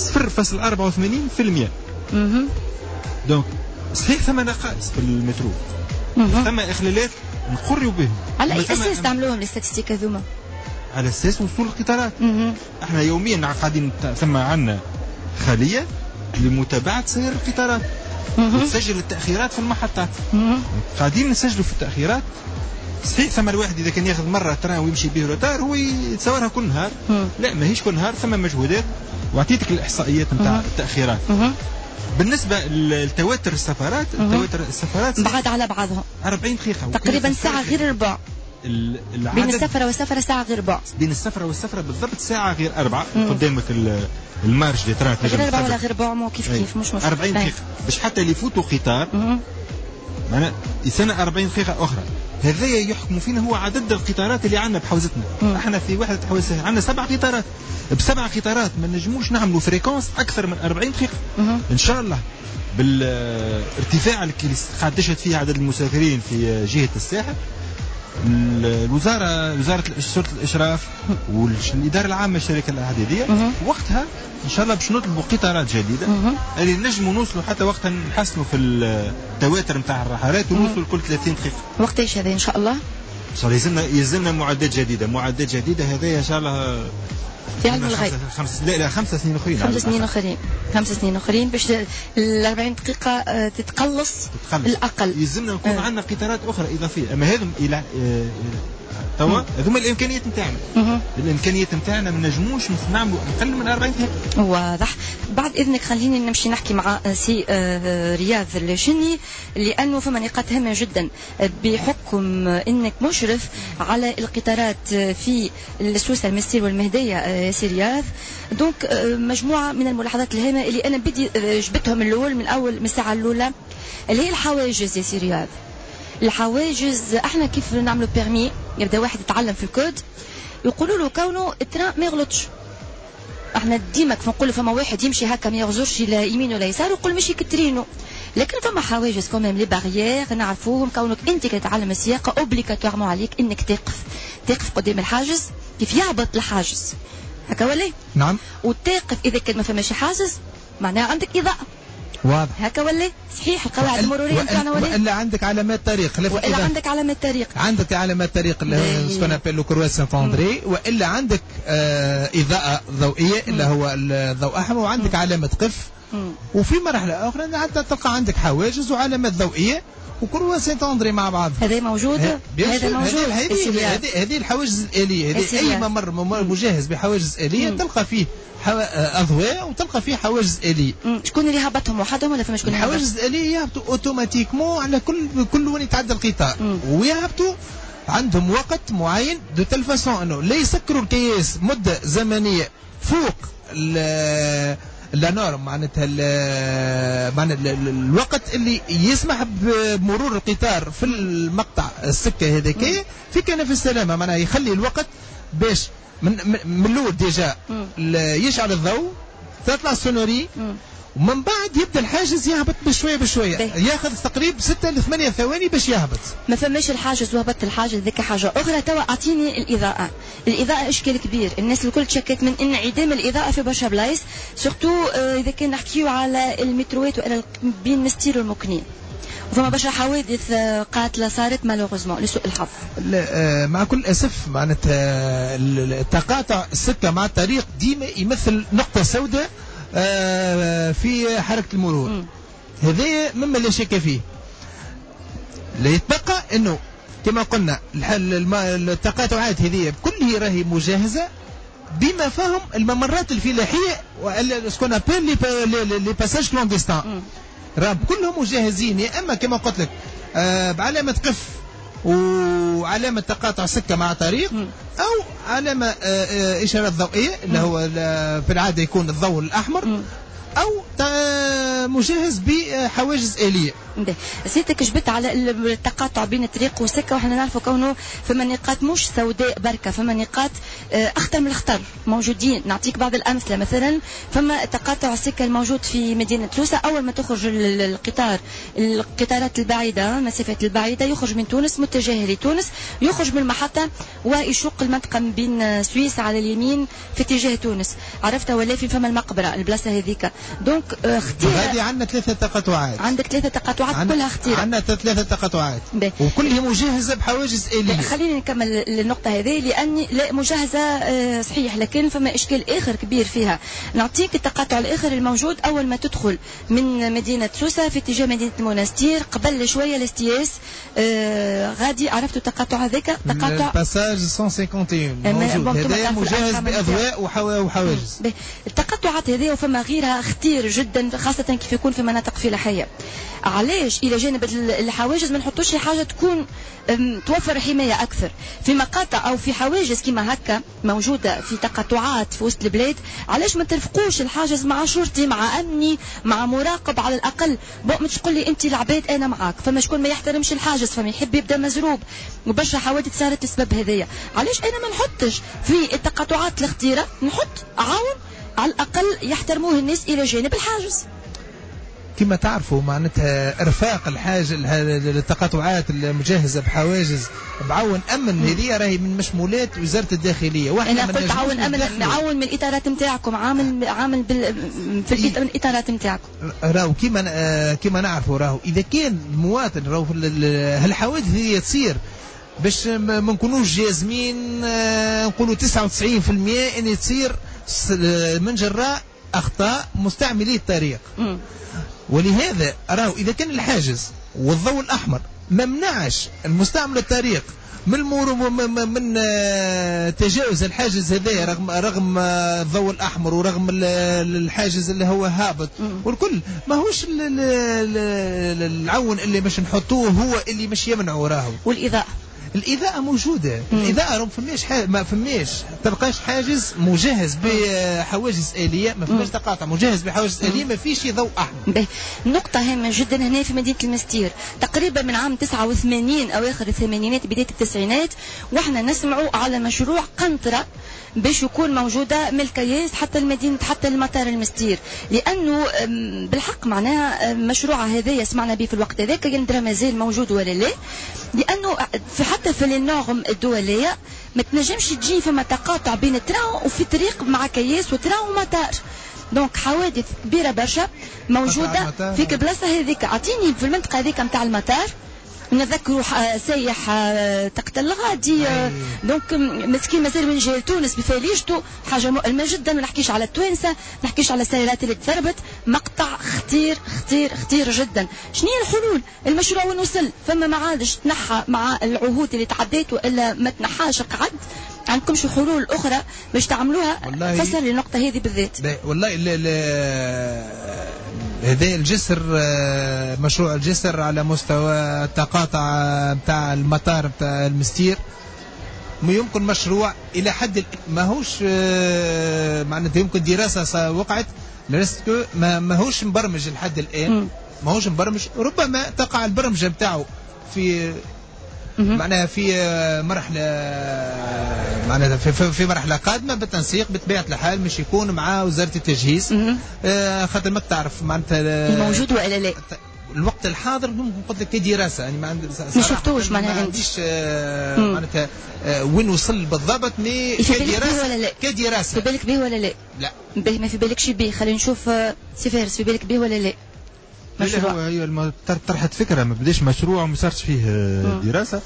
0.84%. دونك صحيح ثم نقائص في المترو ثم إخلالات نقروا بهم. على أي أساس تعملوهم الاستاتستيك هذوما؟ على أساس وصول القطارات. احنا يوميا قاعدين ثم عندنا خلية لمتابعة سير القطارات وتسجل التأخيرات في المحطات. قاعدين نسجلوا في التأخيرات. صحيح ثم الواحد إذا كان ياخذ مرة تران ويمشي به روتار هو يتصورها كل نهار. لا ماهيش كل نهار ثم مجهودات وعطيتك الإحصائيات نتاع التأخيرات. بالنسبة للتواتر السفرات السفرات بعد على بعضهم 40 دقيقة تقريبا ساعة غير ربع. بين السفرة والسفرة ساعة غير ربع. بين السفرة والسفرة بالضبط ساعة غير 4. قدامك المارج دي تران غير 4 ولا غير ربع مو كيف مش مشكلة. 40 دقيقة باش حتى اللي يفوتوا قطار معناها يستنى 40 دقيقة أخرى. هذا يحكم فينا هو عدد القطارات اللي عندنا بحوزتنا. احنا في وحدة حوزة عندنا 7 قطارات. ب7 قطارات ما نجموش نعملوا فريكونس أكثر من 40 دقيقة. إن شاء الله بالارتفاع اللي قاعد تشهد فيه عدد المسافرين في جهة الساحل وزارة الإشراف والإدارة العامة الشركة الحديدية وقتها إن شاء الله باش نطلبوا قطارات جديدة اللي نجموا نوصلوا حتى وقتها نحسنوا في التواتر نتاع الرحلات ونوصلوا كل 30 دقيقة. وقتاش هذا إن شاء الله؟ يلزمنا معدات جديده هذا ان شاء الله في علم الغيب. 5 سنين اخرين. 5 سنين اخرين باش ال 40 دقيقه تتقلص الاقل. يلزمنا نكون عندنا قطارات اخرى اضافيه، اما هذم الى توا هذوما الامكانيات نتاعنا. الامكانيات نتاعنا ما نجموش نعملوا اقل من 40 دقيقه. واضح. بعد اذنك خليني نمشي نحكي مع سي رياض الشني، لانه فما نقاط هامه جدا بحكم انك مشرف على القطارات في السوسه المستير والمهديه سي رياض. دونك مجموعه من الملاحظات الهامه اللي انا بدي جبتهم الاول من الساعه الاولى اللي هي الحواجز يا سي رياض. الحواجز احنا كيف نعملوا بيرمي، يبدا واحد يتعلم في الكود يقولوا له كونه التران ما يغلطش. احنا ديما كيف نقولوا فما واحد يمشي هكا ما يغزرش لا يمين ولا يسار ويقول مشي كترينو، لكن فما حواجز كمان لي باريير نعرفوهم. كونك انت كتعلم السياقه اوبليغاتوارمون عليك انك تقف قدام الحاجز كيف يهبط الحاجز هكا ولا؟ نعم. وتقف اذا كان ما فماش حاجز معناها عندك اضاءه. واضح هكا ولا؟ صحيح القواعد المروريه نتاعنا ولا عندك علامات طريق ولا عندك علامات طريق. عندك علامات طريق اللي سكون ابل كروات سانت اندري، والا عندك اضاءه ضوئيه اللي هو الضوء احمر، وعندك علامه قف. وفي مرحله اخرى حتى تلقى عندك حواجز وعلامات ضوئيه وكروات سانت اندري مع بعض. هذا موجود. هذه الحواجز الاليه. هذه اي ممر مجهز بحواجز اليه تلقى فيه اضواء وتلقى فيه حواجز اليه. شكون اللي هبطهم وحدهم ولا فما شكون؟ الحواجز الاليه يهبطوا اوتوماتيكمون على كل وين يتعدى القطار، ويهبطوا عندهم وقت معين دو تل فاسون انه لا يسكروا الكياس مده زمنيه فوق لا نورم، معناتها الوقت اللي يسمح بمرور القطار في المقطع السكه هذاك في كنف السلامه، معناها يخلي الوقت باش من الاول ديجا يشعل الضوء، تطلع السونوري، ومن بعد يبدا الحاجز يهبط بشويه ياخذ تقريبا 6 ل 8 ثواني باش يهبط. ما فماش الحاجز وهبط الحاجز ذيك حاجه اخرى. توا اعطيني الاضاءه اشكال كبير. الناس الكل تشكت من انعدام الاضاءه في برشا بلايص، سورتو اذا كان نحكيو على المتروات ولا بين مستير والمكنين، وفما برشا حوادث قاتله صارت مالوغوزمون لسوء الحظ. مع كل اسف معناتها التقاطع السكه مع الطريق ديما يمثل نقطه سوداء في حركة المرور. هذا مما لا شك فيه. لا يتبقى انه كما قلنا التقاطعات هذه كلها راهي مجهزة بما فهم الممرات الفلاحية سكون ابل لي باساج كلونديستان، راه كلهم مجهزين، يا اما كما قلت لك بعلامة قف وعلامة تقاطع سكة مع طريق، أو علامة إشارات ضوئية اللي هو في العادة يكون الضوء الأحمر، أو مجهز بحواجز آلية. سيتك جبت على التقاطع بين الطريق والسكه، وحنا نعرفوا كونه فما نقاط مش سوداء بركه، فما نقاط اخطر من الخطر موجودين. نعطيك بعض الامثله، مثلا فما تقاطع السكه الموجود في مدينه سوسه. اول ما تخرج القطارات البعيده، المسافات البعيده، يخرج من تونس متجه لتونس، يخرج من المحطه ويشق المنطقه بين سويس على اليمين في اتجاه تونس. عرفت ولا في فما المقبره البلاصه هذيك. دونك اختيار هذه عندنا 3 تقاطعات. عندك 3 تقاطعات كلها خطيرة. عندنا 3 تقاطعات وكلها مجهزة بحواجز آلية. خليني نكمل النقطة هذه لأني لا مجهزة صحيح، لكن فما إشكال آخر كبير فيها. نعطيك التقاطع الآخر الموجود أول ما تدخل من مدينة سوسة في اتجاه مدينة المنستير، قبل شوية الاستياس غادي. عرفتوا التقاطع هذاك؟ تقاطع باساج 151 موجود، هذا مجهز بأضواء وحواجز. التقاطعات هذه وفما غيرها خطير جدا، خاصة كيف يكون في مناطق فلاحية. علاش الى جانب الحواجز ما نحطوش حاجه تكون توفر حمايه اكثر في مقاطع او في حواجز كما هكا موجوده في تقاطعات في وسط البلاد؟ علاش ما ترفقوش الحاجز مع شرطي، مع امني، مع مراقب على الاقل؟ ما تقول لي انت العباد انا معاك، فما شكون ما يحترمش الحاجز، فما يحب يبدا مزروب، وبرشا حوادث صارت بسبب هذايا. علاش انا ما نحطش في التقاطعات الخطيره، نحط عاون على الاقل يحترموه الناس الى جانب الحاجز؟ كما تعرفوا معناتها ارفاق التقاطعات المجهزه بحواجز بعون امن، هذه راهي من مشمولات وزاره الداخليه. واحنا انا قلت عون امن، نعاون من الاطارات نتاعكم، عامل في الاطارات نتاعكم. راهو كما نعرفوا، راهو اذا كان المواطن راهو هالحوادث هي تصير باش ما نكونوش جازمين نقولوا 99% ان تصير من جراء اخطاء مستعملي الطريق. ولهذا راهو اذا كان الحاجز والضوء الاحمر ما منعش المستعمل الطريق من تجاوز الحاجز هذا رغم الضوء الاحمر ورغم الحاجز اللي هو هابط والكل ماهوش العون اللي باش نحطوه هو اللي مش يمنعه راهو. الإضاءة موجودة. الإضاءة ما فماش تلقاش حاجز مجهز بحواجز آلية، ما فماش تقاطع مجهز بحواجز آلية، ما فيش ضوء أحمر. نقطة هامة جدا هنا في مدينة المستير تقريبا من عام 89 أواخر الثمانينات بداية التسعينات وإحنا نسمعوا على مشروع قنطرة باش يكون موجودة من الكياس حتى المدينة حتى المطار المستير، لأنه بالحق معناها مشروع هذا سمعنا به في الوقت هذاك يندرى مازال موجود ولا لا، لأنه حتى في النورم الدولية ما تنجمش تجي فما تقاطع بين التران وفي طريق مع كياس وتران ومطار. دونك حوادث كبيرة برشا موجودة في البلاصة هذيك. أعطيني في المنطقة هذيك متاع المطار نذكروا سايح تقتل غادي دونك مسكين مازال من جهه تونس بفاليجته حاجه مؤلمه جدا. ما نحكيش على التوانسه، ما نحكيش على السيارات اللي تثربت. مقطع خطير خطير خطير جدا. شنو هي الحلول؟ المشروع وين وصل؟ فما ما عادش تنحى مع العهود اللي تعديت والا ما تنحاش قعد. عندكم شو حلول اخرى باش تعملوها؟ فسر لي النقطه هذه بالذات. والله هذا الجسر مشروع الجسر على مستوى التقاطع بتاع المطار بتاع المستير ما يمكن مشروع الى حد ماهوش معناتها يمكن دراسه وقعت لرسكو ماهوش مبرمج لحد الان. ماهوش مبرمج، ربما تقع البرمجه بتاعه في معناها في مرحله معناها في مرحله قادمه بالتنسيق بطبيعه الحال مش يكون مع وزاره التجهيز. خاطر ما تعرف معناتها الموجود ولا لا الوقت الحاضر ممكن قلت لك كدراسه يعني ما شفتوش معناها ما عنديش معناتها وين وصل بالضبط مي كدراسه في بالك به ولا لا؟ لا به ما في بالكش به. خلينا نشوف سي فارس في بالك به ولا لا؟ مشروع هي طرحت فكره ما بداش مشروع وما صارش فيه دراسه.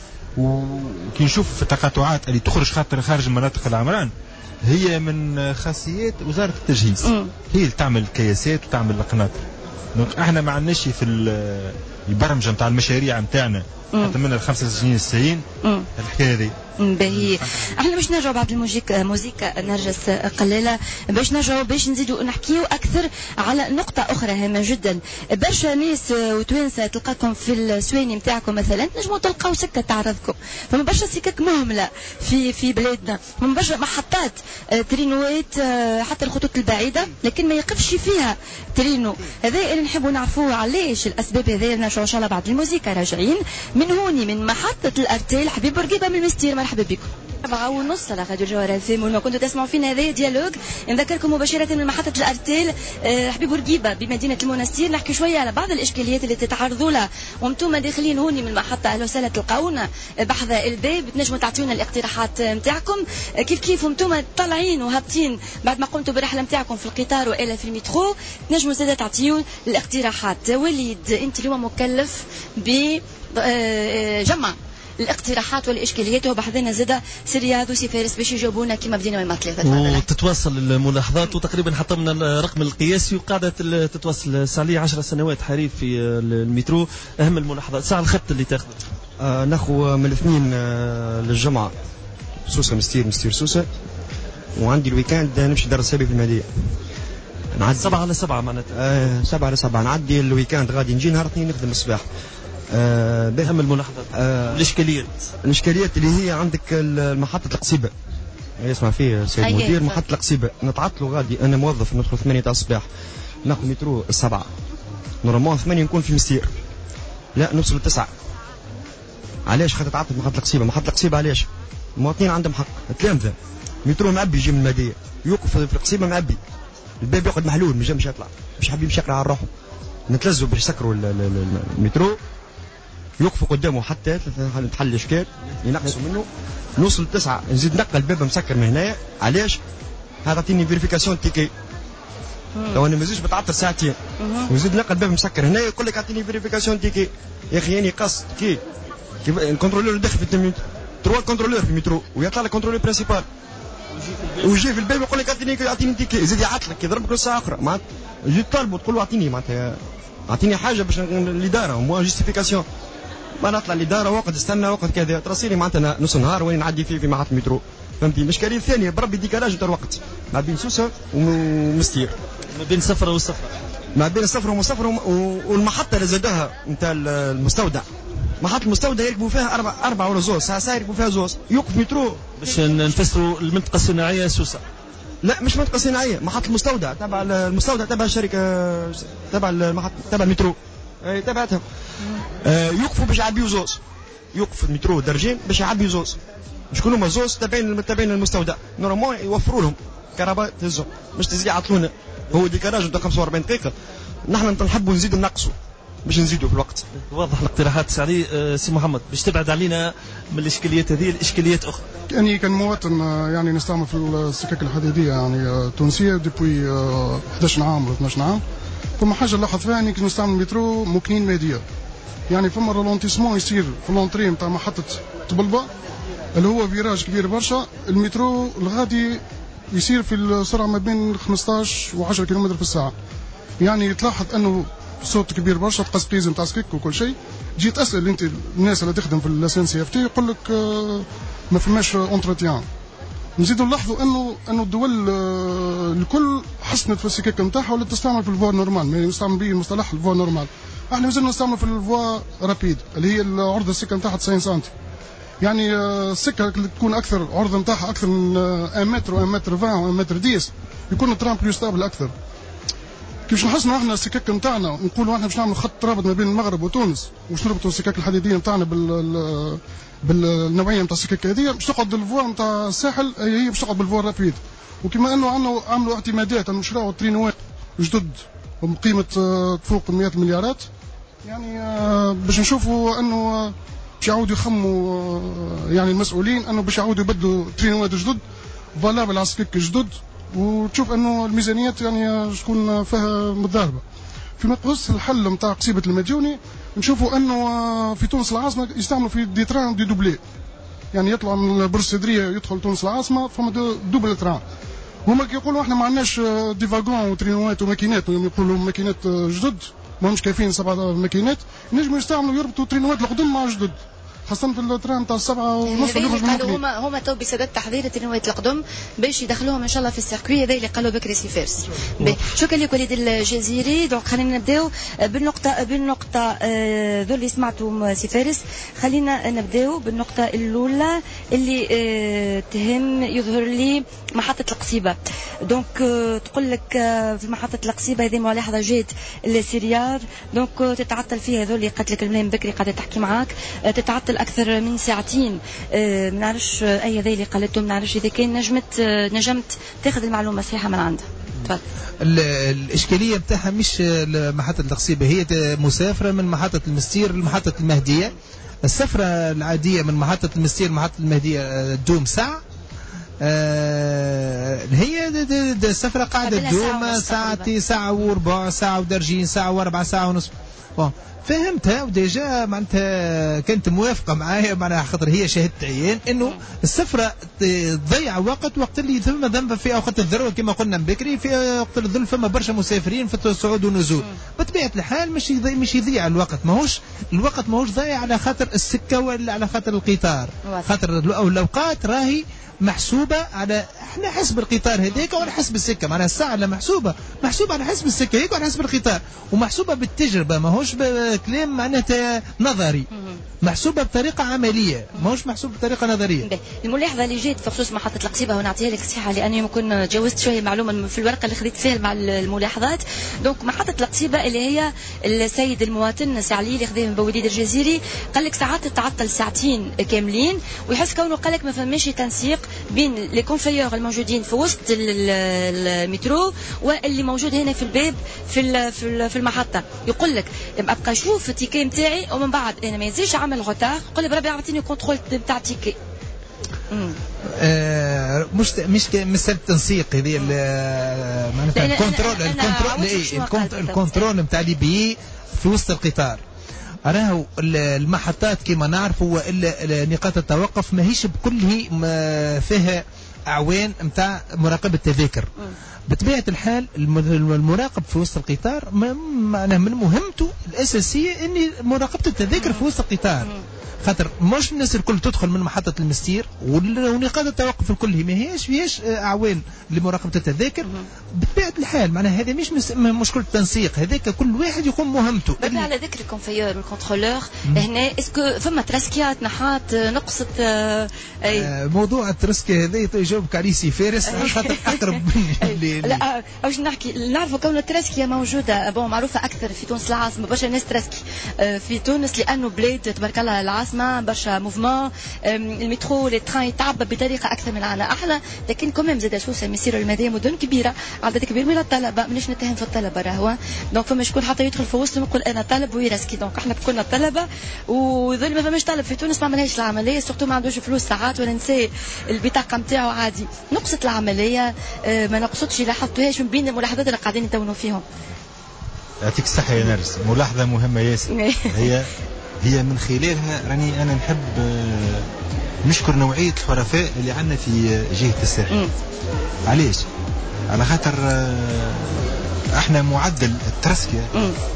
وكي نشوف في التقاطعات اللي تخرج خارج مناطق العمران هي من خاصيات وزاره التجهيز. هي اللي تعمل الكياسات وتعمل القناطر. دونك احنا ما عندناش في البرمجه نتاع المشاريع نتاعنا حتى من ال 65 السنين الحكايه هذه. باهي احنا باش نرجعوا بعد موزيكا نرجس قليله باش نرجعوا باش نزيدوا نحكيو اكثر على نقطه اخرى هامه جدا. برشا ناس وتوانسه تلقاكم في السواني نتاعكم مثلا تنجموا تلقاو سكه تعرضكم. فما برشا سكك مهمله في بلادنا، فما برشا محطات ترينوات حتى الخطوط البعيده لكن ما يقفش فيها ترينو. هذا اللي نحبوا نعرفوه علاش الاسباب هذه. نرجعوا ان شاء الله بعد الموزيكا راجعين من هوني من محطه الارتيل حبيب بورقيبه من المستير. مرحبا بكم 7:30 على راديو الجوهرة FM وما كنتوا تسمعوا فينا هذا ديالوج. نذكركم مباشرة من محطة الأرتيل حبيب بورقيبة بمدينة المنستير. نحكي شوية على بعض الإشكاليات اللي تتعرضوا لها وانتم داخلين هوني من المحطة. أهلا وسهلا تلقاونا بحذا الباب تنجموا تعطيونا الاقتراحات نتاعكم كيف انتم طالعين وهابطين بعد ما قمتوا بالرحلة نتاعكم في القطار وإلا في المترو تنجموا زادة تعطيون الاقتراحات. وليد أنت اليوم مكلف بجمع الاقتراحات والاشكاليات وبحثنا زاد سي رياض وسي فارس باش يجاوبونا كما بدينا من ثلاثه. وتتواصل الملاحظات وتقريبا حطمنا الرقم القياسي وقاعده تتواصل صار لي 10 سنوات حريف في المترو. اهم الملاحظات ساعه الخط اللي تاخذ ناخذ من الاثنين للجمعه سوسه مستير سوسه وعندي الويكاند نمشي دار السابي في المدينه نعدي 7/7 معناتها 7/7 نعدي الويكاند غادي نجي نهار اثنين نخدم الصباح. أهم الملاحظات الإشكاليات اللي هي عندك محطة القصيبة يسمع فيه سيد مدير محطة القصيبة نتعطلوا غادي أنا موظف ندخل 8 تاع الصباح ناخذ مترو 7 نورمال 8 نكون في المستير لا نوصل 9. علاش خاطر تعطل محطة القصيبة علاش المواطنين عندهم حق تلامذة مترو معبي يجي من المدينة يوقف في القصيبة معبي الباب يقعد محلول مش يطلع مش حابين يقرا على روحه نتلزوا باش يسكروا المترو يوقفوا قدامه حتى نتحل الاشكال ينقصوا منه نوصل 9 نزيد نقل الباب مسكر من هنايا علاش هذا عطيني فيريفيكاسيون تيكي لو انا مازلش بتعطل ساعتين ونزيد نقل الباب مسكر هنايا يقول لك عطيني فيريفيكاسيون تيكي يا اخي يعني قصد كي الكنترولور دخل في التمييز 3 كنترولور في المترو ويطلع لك كنترولور برينسيبال ويجي في الباب يقول لك اعطيني تيكي يزيد يعطلك يضربك نص ساعه اخرى معناتها يجي تطالبوا تقول له اعطيني معناتها اعطيني حاجه باش الاداره مو جوستيفيكاسيون ما نطلع الاداره وقت استنى وقت كذا تراسيلي معناتها نص نهار وين نعدي فيه في محطه المترو فهمتي. الاشكاليه الثانيه بربي ديكالاج تاع الوقت ما بين سوسه ومستير ما بين السفره والسفره ما بين السفره والسفره والمحطه اللي زادها نتاع المستودع محطة المستودع يركبوا فيها 4 ولا زوز ساعة يركبوا فيها زوز يوقف مترو باش نفسروا المنطقة الصناعية سوسة. لا مش منطقة صناعية محطة المستودع تبع المستودع تبع الشركة تبع المحطة تبع المترو تبعتها يوقفوا باش يعبيوا زوز يوقف المترو درجين باش يعبيوا زوز شكون هما زوز تابعين المستودع نورمالمون يوفروا لهم كهرباء تهزهم مش تزيد يعطلونا هو ديكاراج تاع 45 دقيقة نحن نحبوا نزيدوا نقصوا باش نزيدوا في الوقت. واضح الاقتراحات سعدي. سي محمد باش تبعد علينا من الاشكاليات هذه الاشكاليات اخرى. اني كان مواطن يعني نستعمل في السكك الحديديه يعني تونسيه ديبوي 11 عام ولا 12 عام. فما حاجه نلاحظ فيها اني نستعمل المترو مكنين ماديه. يعني فما رالونتيسمون يصير في لونتري نتاع محطه طبلبه اللي هو فيراج كبير برشا المترو الغادي يصير في السرعه ما بين 15 و 10 كيلومتر في الساعه. يعني تلاحظ انه صوت كبير برشا تقزقيز نتاع سكك وكل شيء. جي تسال انت الناس اللي تخدم في الاسان سي اف تي يقول لك ما فماش اونتروتيان. نزيدوا نلاحظوا انه الدول الكل حسنت في السكك نتاعها ولا تستعمل في الفوا نورمال ما يستعمل به مصطلح الفوا نورمال. احنا مازلنا نستعمل في الفوا رابيد اللي هي عرض السكه نتاعها 90 سم. يعني السكه اللي تكون اكثر عرض نتاعها اكثر من 1 متر و 1 متر 20 و 1 متر 10 يكون الترام بلو ستابل اكثر. كيفاش نحسنوا احنا السكك نتاعنا ونقولوا احنا باش نعملوا خط رابط ما بين المغرب وتونس وباش نربطوا السكك الحديديه نتاعنا بالنوعيه نتاع السكك هذه باش تقعد الفوا نتاع الساحل هي باش تقعد بالفوا رابيد. وكما انه عملوا اعتمادات انه شراوا ترينوات جدد بقيمه تفوق 100 مليارات. يعني باش نشوفوا انه باش يعاودوا يخموا يعني المسؤولين انه باش يعاودوا يبدلوا ترينوات جدد فالابل على السكك جدد وتشوف انه الميزانيات يعني تكون فيها متضاربه. فيما يخص الحل نتاع قصيبه المديوني نشوفوا انه في تونس العاصمه يستعملوا في دي تران دي دوبلي. يعني يطلع من البرج الصدريه يدخل تونس العاصمه فما دوبل تران. هما كيقولوا احنا ما عندناش دي فاغون وترينوات وماكينات يقولوا ماكينات جدد ماهمش كافيين 7 ماكينات نجموا يستعملوا يربطوا ترينوات القدم مع جدد خاصة في الترام تاع 7:30 اللي قالوا هما تو بسبب تحضير الترينوات القدم باش يدخلوهم ان شاء الله في السيركوي هذا اللي قالوا بكري سي فارس. شكرا لك وليد الجزيري. دونك خلينا نبداو بالنقطة ذو اللي سمعتم سي فارس. خلينا نبداو بالنقطة الأولى اللي تهم يظهر لي محطة القصيبة. دونك تقول لك في محطة القصيبة هذه ملاحظة جات السيريار دونك تتعطل فيها ذو اللي قالت لك الملام بكري قاعدة تحكي معاك تتعطل أكثر من ساعتين. ما نعرفش أي ذي اللي قالته ما نعرفش إذا كان نجمت تاخذ المعلومة صحيحة من عندها. تفضل. الإشكالية بتاعها مش محطة القصيبة هي مسافرة من محطة المستير لمحطة المهدية. السفرة العادية من محطة المستير لمحطة المهدية تدوم ساعة. هي السفرة قاعدة تدوم ساعة وربع ساعة ودرجين ساعة وربع ساعة ونصف. فهمتها وديجا معناتها كنت موافقه معايا معناها خاطر هي شهدت عيان انه السفره تضيع وقت اللي ثم ذنب في اوقات الذروه كما قلنا بكري في وقت الظل فما برشا مسافرين في الصعود والنزول. بطبيعه الحال مش يضيع الوقت الوقت ماهوش ضايع على خاطر السكه ولا على خاطر القطار خاطر الاوقات راهي محسوبة على احنا حسب القطار هذيك ولا حسب السكة معناها الساعة اللي محسوبة على حسب السكة هيك ولا حسب القطار ومحسوبة بالتجربة ماهوش بكلام معناتها نظري محسوبة بطريقة عملية ماهوش محسوبة بطريقة نظرية. الملاحظة اللي جات بخصوص محطة القصيبة ونعطيها لك صحيحة لأني يمكن جاوزت شوية معلومة في الورقة اللي خذيت فيها مع الملاحظات. دونك محطة القصيبة اللي هي السيد المواطن سعلي اللي خذاه من بوليد الجزيري قال لك ساعات تتعطل ساعتين كاملين ويحس كونه قال لك ما فماش تنسيق بين لي كونفيور الموجودين في وسط المترو واللي موجود هنا في الباب في المحطة. يقول لك ابقى اشوف التيكي نتاعي ومن بعد انا ما ينزلش عمل غوتار قول بربي اعطيني كنترول نتاع التيكي. مش مسألة تنسيق هذه معناتها الكنترول نتاع لي بي في وسط القطار راهو المحطات كما نعرف هو إلا نقاط التوقف ماهيش بكله ما فيها أعوان متاع مراقبة التذاكر. بطبيعة الحال المراقب في وسط القطار معناه من مهمته الأساسية أن مراقبة التذاكر في وسط القطار، خاطر مش الناس الكل تدخل من محطة المستير ونقاط التوقف الكل ما فيهاش أعوان لمراقبة التذاكر. بطبيعة الحال معناها هذا مش مشكلة تنسيق، هذاك كل واحد يقوم مهمته. على ذكر الكونفيور والكونترولور هنا اسكو فما تراسكيات نحات نقصت موضوع الترسكي هذا يجاوبك عليه سي فارس خاطر أقرب لا واش نحكي نعرفوا كون التراسكية موجودة معروفة أكثر في تونس العاصمة، برشا ناس تراسكي في تونس لأنه بلاد تبارك الله العاصمة برشا موفمون، المترو لي تران يتعبى بطريقة أكثر من عنا احنا، لكن كمان زاد سوسة يصيروا المدينة مدن كبيرة عدد كبير من الطلبة، مانيش نتهم في الطلبة راهو دونك فما شكون حتى يدخل في وسط يقول أنا طالب ويراسكي، دونك احنا كنا طلبة وذل ما فماش طالب في تونس ما عملهاش العملية سورتو ما عندوش فلوس ساعات ولا نسى البطاقة نتاعو عادي. نقصت العملية ما نقصتش لاحظتوهاش من بين الملاحظات اللي قاعدين نتونوا فيهم. يعطيك الصحة يا نرس، ملاحظة مهمة ياسر. هي من خلالها راني أنا نحب نشكر نوعية الحرفاء اللي عندنا في جهة الساحل. علاش؟ على خاطر احنا معدل الترسكية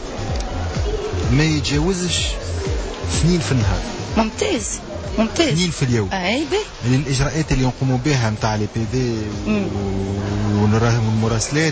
ما يتجاوزش 2 في النهار. ممتاز 2 في اليوم. يعني الإجراءات اللي نقوموا بها متاع لي بي في والمراسلات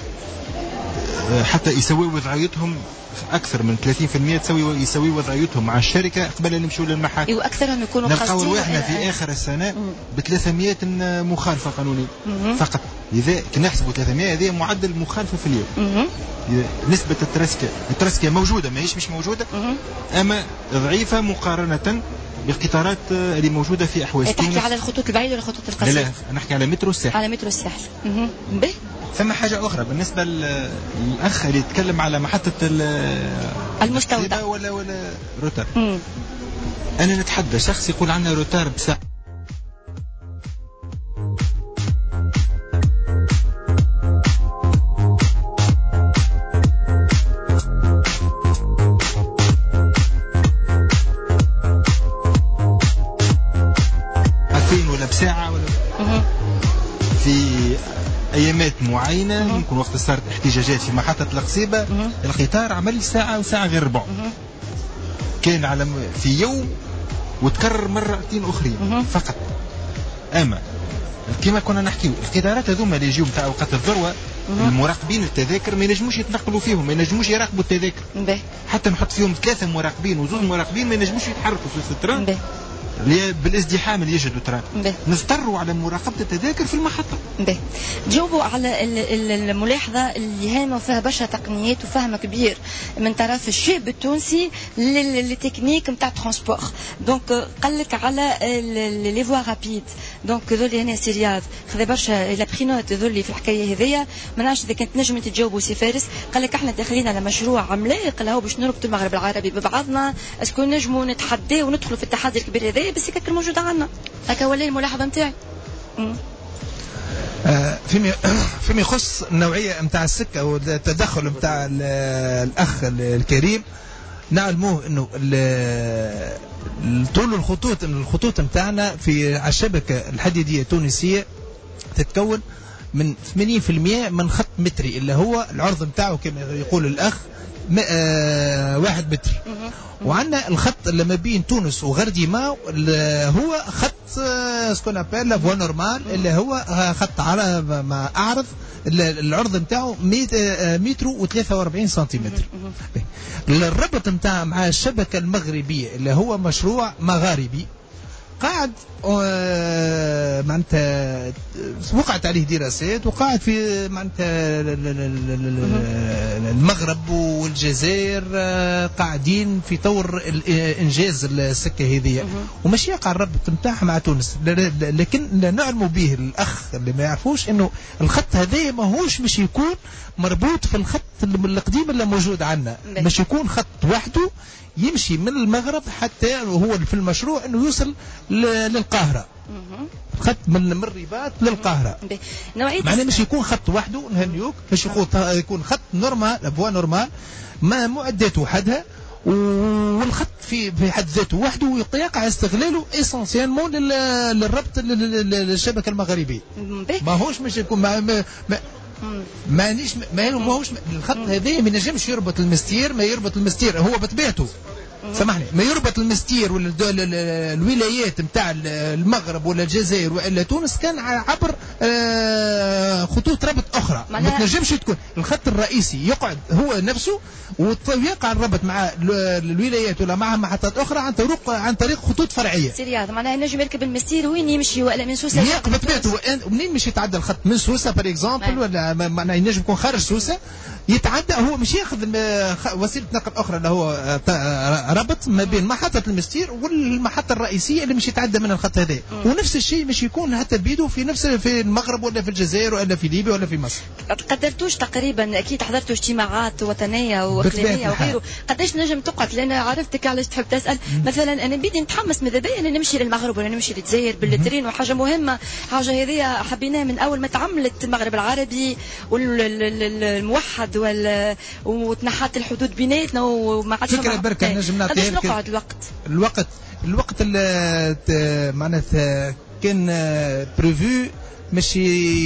حتى يسوي وضعيتهم أكثر من 30% يسوي وضعيتهم مع الشركة قبل أن يمشوا للمحاكم. وأكثرهم يكونوا قاصدين. نلقاو احنا في آخر السنة ب 300 مخالفة قانونية فقط. إذا نحسبوا 300 هذه معدل مخالفة في اليوم. نسبة الترسكة موجودة ماهيش مش موجودة أما ضعيفة مقارنة بالقطارات اللي موجودة في أحواز تونس. تحكي على الخطوط البعيدة ولا الخطوط القصيرة؟ لا نحكي على مترو الساحل. على مترو الساحل. به ثم حاجة أخرى بالنسبة للأخ اللي يتكلم على محطة المستودع ولا روتار. أنا نتحدى شخص يقول عنا روتار بساعة. ولا بساعة ولا في أيامات معينة ممكن وقت صارت احتجاجات في محطة القصيبة القطار عمل ساعة وساعة غير ربع كان على في يوم وتكرر مرتين أخرين فقط. أما كما كنا نحكي القطارات هذوما اللي يجيو متاع أوقات الذروة المراقبين التذاكر ما ينجموش يتنقلوا فيهم، ما ينجموش يراقبوا التذاكر حتى نحط فيهم 3 مراقبين وزوج مراقبين ما ينجموش يتحركوا في التران بالازدحام اللي يجدوا ترى نضطروا على مراقبة التذاكر في المحطة. جاوبوا على الملاحظة اللي هامة فيها برشا تقنيات وفهم كبير من طرف الشاب التونسي للتكنيك نتاع ترانسبور. دونك قال لك على لي فوا رابيد دونك ذول هنا سيرياد خذ برشا لا برينوت ذول في الحكاية هذيا ما نعرفش إذا كانت نجم تجاوبوا سي فارس. قال لك احنا داخلين على مشروع عملاق اللي هو باش نربط المغرب العربي ببعضنا اسكو نجموا نتحدى وندخلوا في التحدي الكبير هذا بس كانت موجودة عنا هكا ولا الملاحظة نتاعي. فيما يخص النوعية متاع السكة والتدخل متاع الأخ الكريم نعلموه انه طول الخطوط متاعنا في الشبكة الحديدية التونسية تتكون من 80% من خط متري اللي هو العرض متاعه كما يقول الأخ 1 متر. وعندنا الخط اللي ما بين تونس وغرديما هو خط سكون ابل لا فوا نورمال اللي هو خط على ما اعرض العرض نتاعو متر و43 سنتيمتر. الربط نتاع مع الشبكة المغربية اللي هو مشروع مغاربي قاعد معناتها وقعت عليه دراسات وقاعد في معناتها المغرب والجزائر قاعدين في طور انجاز السكه هذه وماشي يقع الربط نتاعها مع تونس. لكن نعلموا به الاخ اللي ما يعرفوش انه الخط هذا ماهوش مش يكون مربوط في الخط القديم اللي موجود عندنا، مش يكون خط وحده يمشي من المغرب حتى هو في المشروع انه يوصل للقاهرة. خط من الرباط للقاهرة معناه مش يكون خط وحده نهنيوك مش يكون خط نورمال ابوا نورمال ما معدات وحدها والخط في حد ذاته وحده يقع استغلاله اسونسيالمون للربط للشبكه المغربيه. ماهوش مش يكون ماهوش الخط هذا ما ينجمش يربط المستير، ما يربط المستير هو بطبيعته سامحني ما يربط المستير ولا الولايات نتاع المغرب ولا الجزائر والا تونس كان عبر خطوط ربط اخرى. ما تنجمش تكون الخط الرئيسي يقعد هو نفسه ويقع الربط مع الولايات ولا مع محطات اخرى عن طريق خطوط فرعيه. سيري هذا معناها ينجم يركب المستير وين يمشي ولا من سوسه بطبيعته منين مش يتعدى الخط من سوسه بار اكزومبل ولا معناها ينجم يكون خارج سوسه يتعدى هو مش ياخذ وسيله نقل اخرى اللي هو ربط ما بين محطه المستير والمحطه الرئيسيه اللي مش يتعدى من الخط هذا. ونفس الشيء مش يكون حتى بيدو في المغرب ولا في الجزائر ولا في ليبيا ولا في مصر. قدرتوش تقريبا اكيد حضرتوا اجتماعات وطنيه واقليميه وغيره، قداش نجم تقعد؟ لان عرفتك علاش تحب تسال. مثلا انا بدي نتحمس ماذا بيا انا نمشي للمغرب ولا نمشي للجزائر بالترين، وحاجه مهمه حاجه هذه حبيناها من اول ما تعملت المغرب العربي والموحد وتنحت الحدود بيناتنا وما عادش فكره بركه نجم نعطيها لك. نقعد الوقت اللي معناتها كان بريفو مش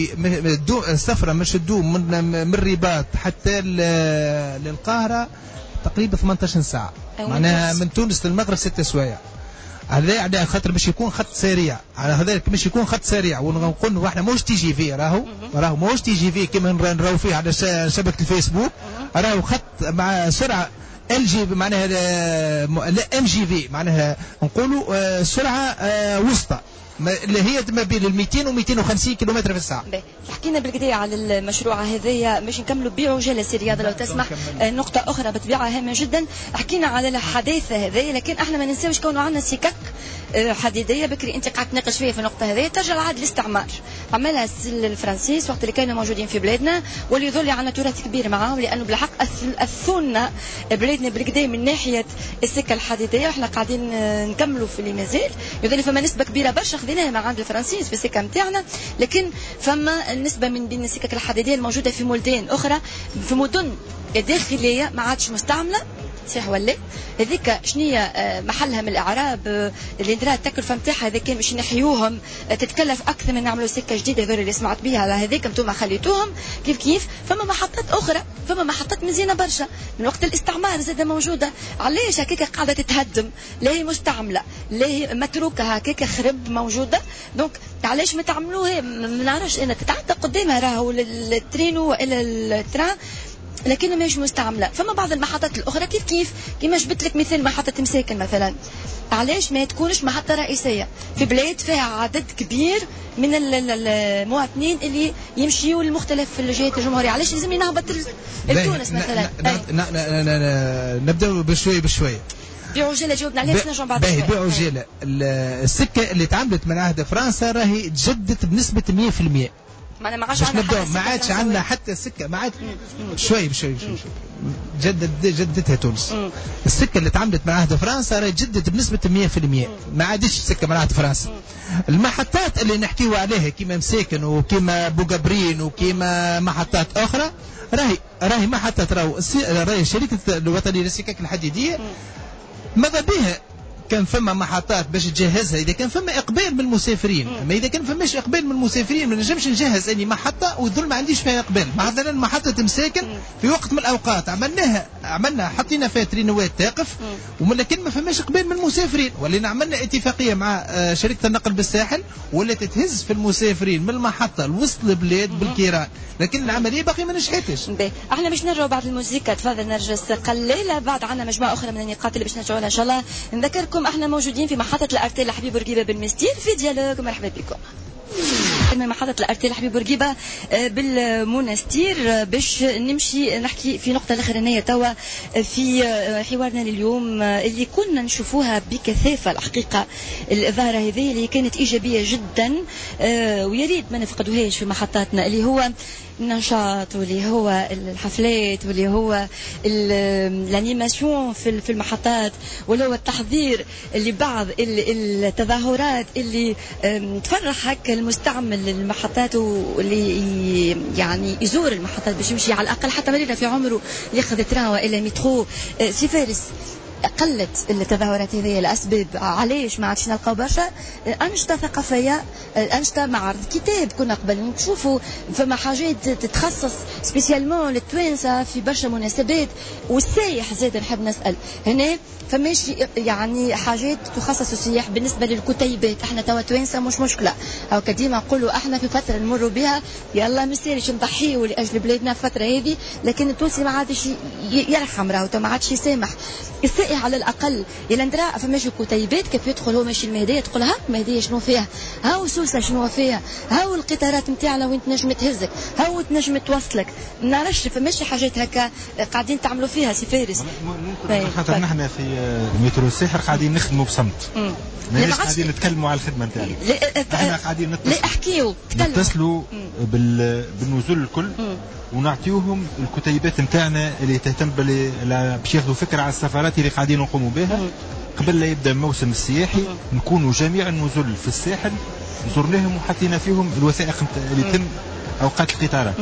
السفره مش تدوم من الرباط حتى للقاهره تقريبا 18 ساعه. معناها من تونس للمغرب 6 سوايع. هذا على خاطر باش يكون خط سريع، على هذاك باش يكون خط سريع ونقول احنا موش تي جي في راهو موش تي جي في كما نراو فيه على شبكه الفيسبوك، راهو خط مع سرعه ال جي معناها لا ام جي في معناها نقولوا سرعه وسطى اللي هي ما بين ال 200 و 250 كيلومتر في الساعه. حكينا بالكدا على المشروع هذايا باش نكملوا بعجاله سي رياض لو تسمح. نقطه اخرى بطبيعه هامه جدا، حكينا على الحداثه هذيا لكن احنا ما ننساوش كونه عندنا سكك حديديه. بكري انت قاعد تناقش فيها في النقطه هذه ترجع لعهد الاستعمار، عملها الفرنسيس وقت اللي كانوا موجودين في بلادنا، واللي يظل عندنا تراث كبير معاهم لانه بالحق اثونا بلادنا بالكدا من ناحيه السكه الحديديه، واحنا قاعدين نكملوا في اللي مازال يظل فما نسبه كبيره برشا خذيناها مع عند الفرنسيس في السكه نتاعنا، لكن فما النسبه من بين السكك الحديديه الموجوده في بلدان اخرى في مدن داخليه ما عادش مستعمله صح ولا هذيك شنية محلها من الاعراب اللي نديرها التكلفه نتاعها اذا كان باش نحيوهم تتكلف اكثر من نعملوا سكه جديده هذول اللي سمعت بها على هذيك انتم خليتوهم كيف فما محطات اخرى، فما محطات مزيانه برشا من وقت الاستعمار زاده موجوده. علاش هكاك قاعده تتهدم؟ لا هي مستعمله لا هي متروكه هكاك خرب موجوده، دونك علاش ما تعملوها؟ ما نعرفش انا تتعدى قدامها راهو الترين والى التران لكن ماهيش مستعمله. فما بعض المحطات الاخرى كيف كيما جبت لك مثال محطه مساكن مثلا، علاش ما تكونش محطه رئيسيه في بلاد فيها عدد كبير من المواطنين اللي يمشيوا لمختلف الجهات الجمهوريه؟ علاش لازم نهبط لتونس مثلا؟ نبداو بشويه بعجاله جاوبنا عليه نرجعوا بعد شويه. بعجاله السكه اللي تعملت من عهد فرنسا راهي تجدت بنسبه 100%. ما عادش عندنا حتى سكه ما عاد شوي جدتها تونس. السكه اللي تعملت من عهد فرنسا راهي جدت بنسبه 100%، ما عادش سكه من عهد فرنسا. المحطات اللي نحكيوا عليها كيما مساكن وكيما بوغابرين وكيما محطات اخرى راهي محطات راهي شركه الوطنيه للسكك الحديديه ماذا بها كان فما محطات باش تجهزها اذا كان فما اقبال من المسافرين. اما اذا كان فماش اقبال من المسافرين ما نجمش نجهز اني محطه ويظل ما عنديش فيها اقبال. مثلا محطه مساكن في وقت من الاوقات عملنا حطينا فيها ترينوات تقف ولكن ما فماش اقبال من المسافرين، ولينا عملنا اتفاقيه مع شركه النقل بالساحل ولا تتهز في المسافرين من المحطه لوسط البلاد بالكيران، لكن العمليه باقي ما نجحتش. احنا باش نرجعوا بعد الموسيقى. تفضل نرجس قليله بعد عندنا مجموعه اخرى من النقاط اللي باش نرجعوا لها ان شاء الله. نذكركم احنا موجودين في محطة الأرتيل حبيب بورقيبة بالمستير في ديالوج. مرحبا بكم من محطة الأرتيل حبيب بورقيبة بالمنستير باش نمشي نحكي في نقطة الأخرانية توا في حوارنا لليوم اللي كنا نشوفوها بكثافة الحقيقة. الإظهار هذه اللي كانت إيجابية جدا ويريد ما نفقدوهاش في محطاتنا، اللي هو النشاط واللي هو الحفلات واللي هو الانيماسيون في المحطات واللي هو التحضير اللي بعض التظاهرات اللي تفرح هكا المستعمل للمحطات واللي يعني يزور المحطات باش يمشي على الاقل حتى مرينا في عمره ياخذ تران والا مترو. سي فارس قلت التظاهرات هذه الاسباب علاش ما عادش نلقاو برشا انشطه ثقافيه، انشطه معارض كتاب. كنا قبل نشوفوا فما حاجات تتخصص سبيسيالمون للتوانسه في برشا مناسبات، والسايح زاد نحب نسال هنا فماش يعني حاجات تخصص السياح بالنسبه للكتيبات. احنا توا توانسه مش مشكله، او كديما نقولوا احنا في فتره نمروا بها يلا مستاهلش نضحيوا لاجل بلادنا الفتره هذه، لكن التونسي ما عادش يرحم راهو ما عادش يسامح. السائح على الاقل يلا ندرا فماش كتيبات كيف يدخل هو ماشي المهديه تقول ها المهديه شنو فيها، هاو سوسه شنو فيها، هاو القطارات نتاعنا وين تنجم تهزك، هاو تنجم توصلك. ما نعرفش فماش حاجات هكا قاعدين تعملوا فيها سي فارس. خاطر نحن في مترو الساحر قاعدين نخدموا بصمت، ماناش قاعدين نتكلموا على الخدمه نتاعنا. احنا قاعدين نتصلوا بالنزول الكل ونعطيوهم الكتيبات نتاعنا اللي تهتم باش ياخذوا فكره على السفرات اللي قاعدين نقوموا بها قبل لا يبدا الموسم السياحي. نكونوا جميع النزل في الساحل زرناهم وحطينا فيهم الوثائق اللي تم اوقات القطارات.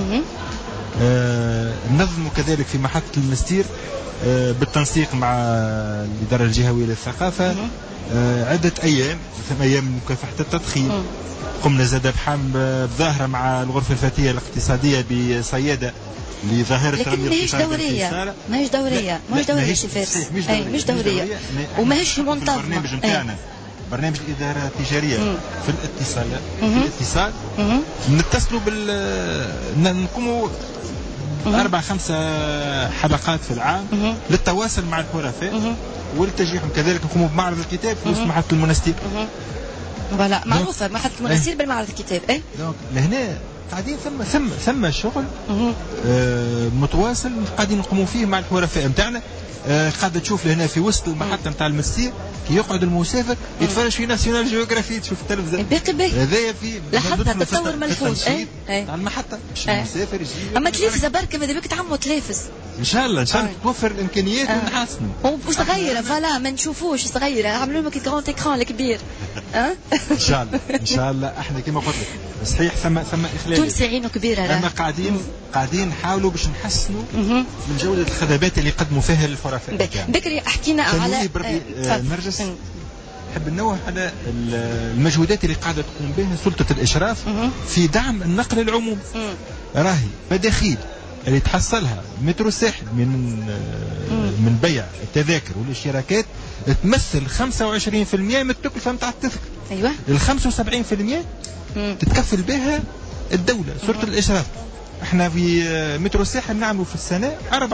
ننظموا كذلك في محطه المستير بالتنسيق مع الاداره الجهويه للثقافه عده ايام، ثم ايام مكافحه التدخين. قمنا زاد بظاهره مع الغرفه الفتيه الاقتصاديه بصياده لظاهره رمي القطار بالحصار. ماهيش دوريه ماهيش فارس، مش دوريه وماهيش منتظمه. البرنامج نتاعنا برنامج الاداره التجاريه في الاتصال نتصلوا نقوموا 4-5 حلقات في العام للتواصل مع الحرفاء ولتشجيعهم. كذلك نقوموا بمعرض الكتاب في وسط محطه المنستير. فوالا معروفه محطه المنستير بالمعرض الكتاب. دونك لهنا قاعدين ثم شغل متواصل قاعدين نقوموا فيه مع الحرفاء نتاعنا. قاعده تشوف لهنا في وسط المحطه نتاع المستير كي يقعد المسافر يتفرج في ناسيونال جيوغرافي تشوف التلفزه هذايا في لاحظت تطور ملحوظ تاع المحطه باش المسافر يجي. اما تلفزه بركه ماذا بك تعموا تلافز ان شاء الله توفر الامكانيات ونحسنوا وصغيره فلا ما نشوفوش صغيره عملوا لك كرون اكران الكبير. ان شاء الله احنا كما قلت لك صحيح ثم اخلال تونسي عينه كبيره اما قاعدين نحاولوا باش نحسنوا من جوده الخدمات اللي يقدموا فيها للحرفاء. بكري حكينا على نرجس نحب ننوه على المجهودات اللي قاعده تقوم بها سلطه الاشراف في دعم النقل العمومي. راهي مداخيل اللي تحصلها مترو الساحل من بيع التذاكر والاشتراكات تمثل 25% من التكلفه نتاع التذكره. ايوه ال 75% تتكفل بها الدوله سلطه الاشراف. احنا في مترو الساحل نعملوا في السنه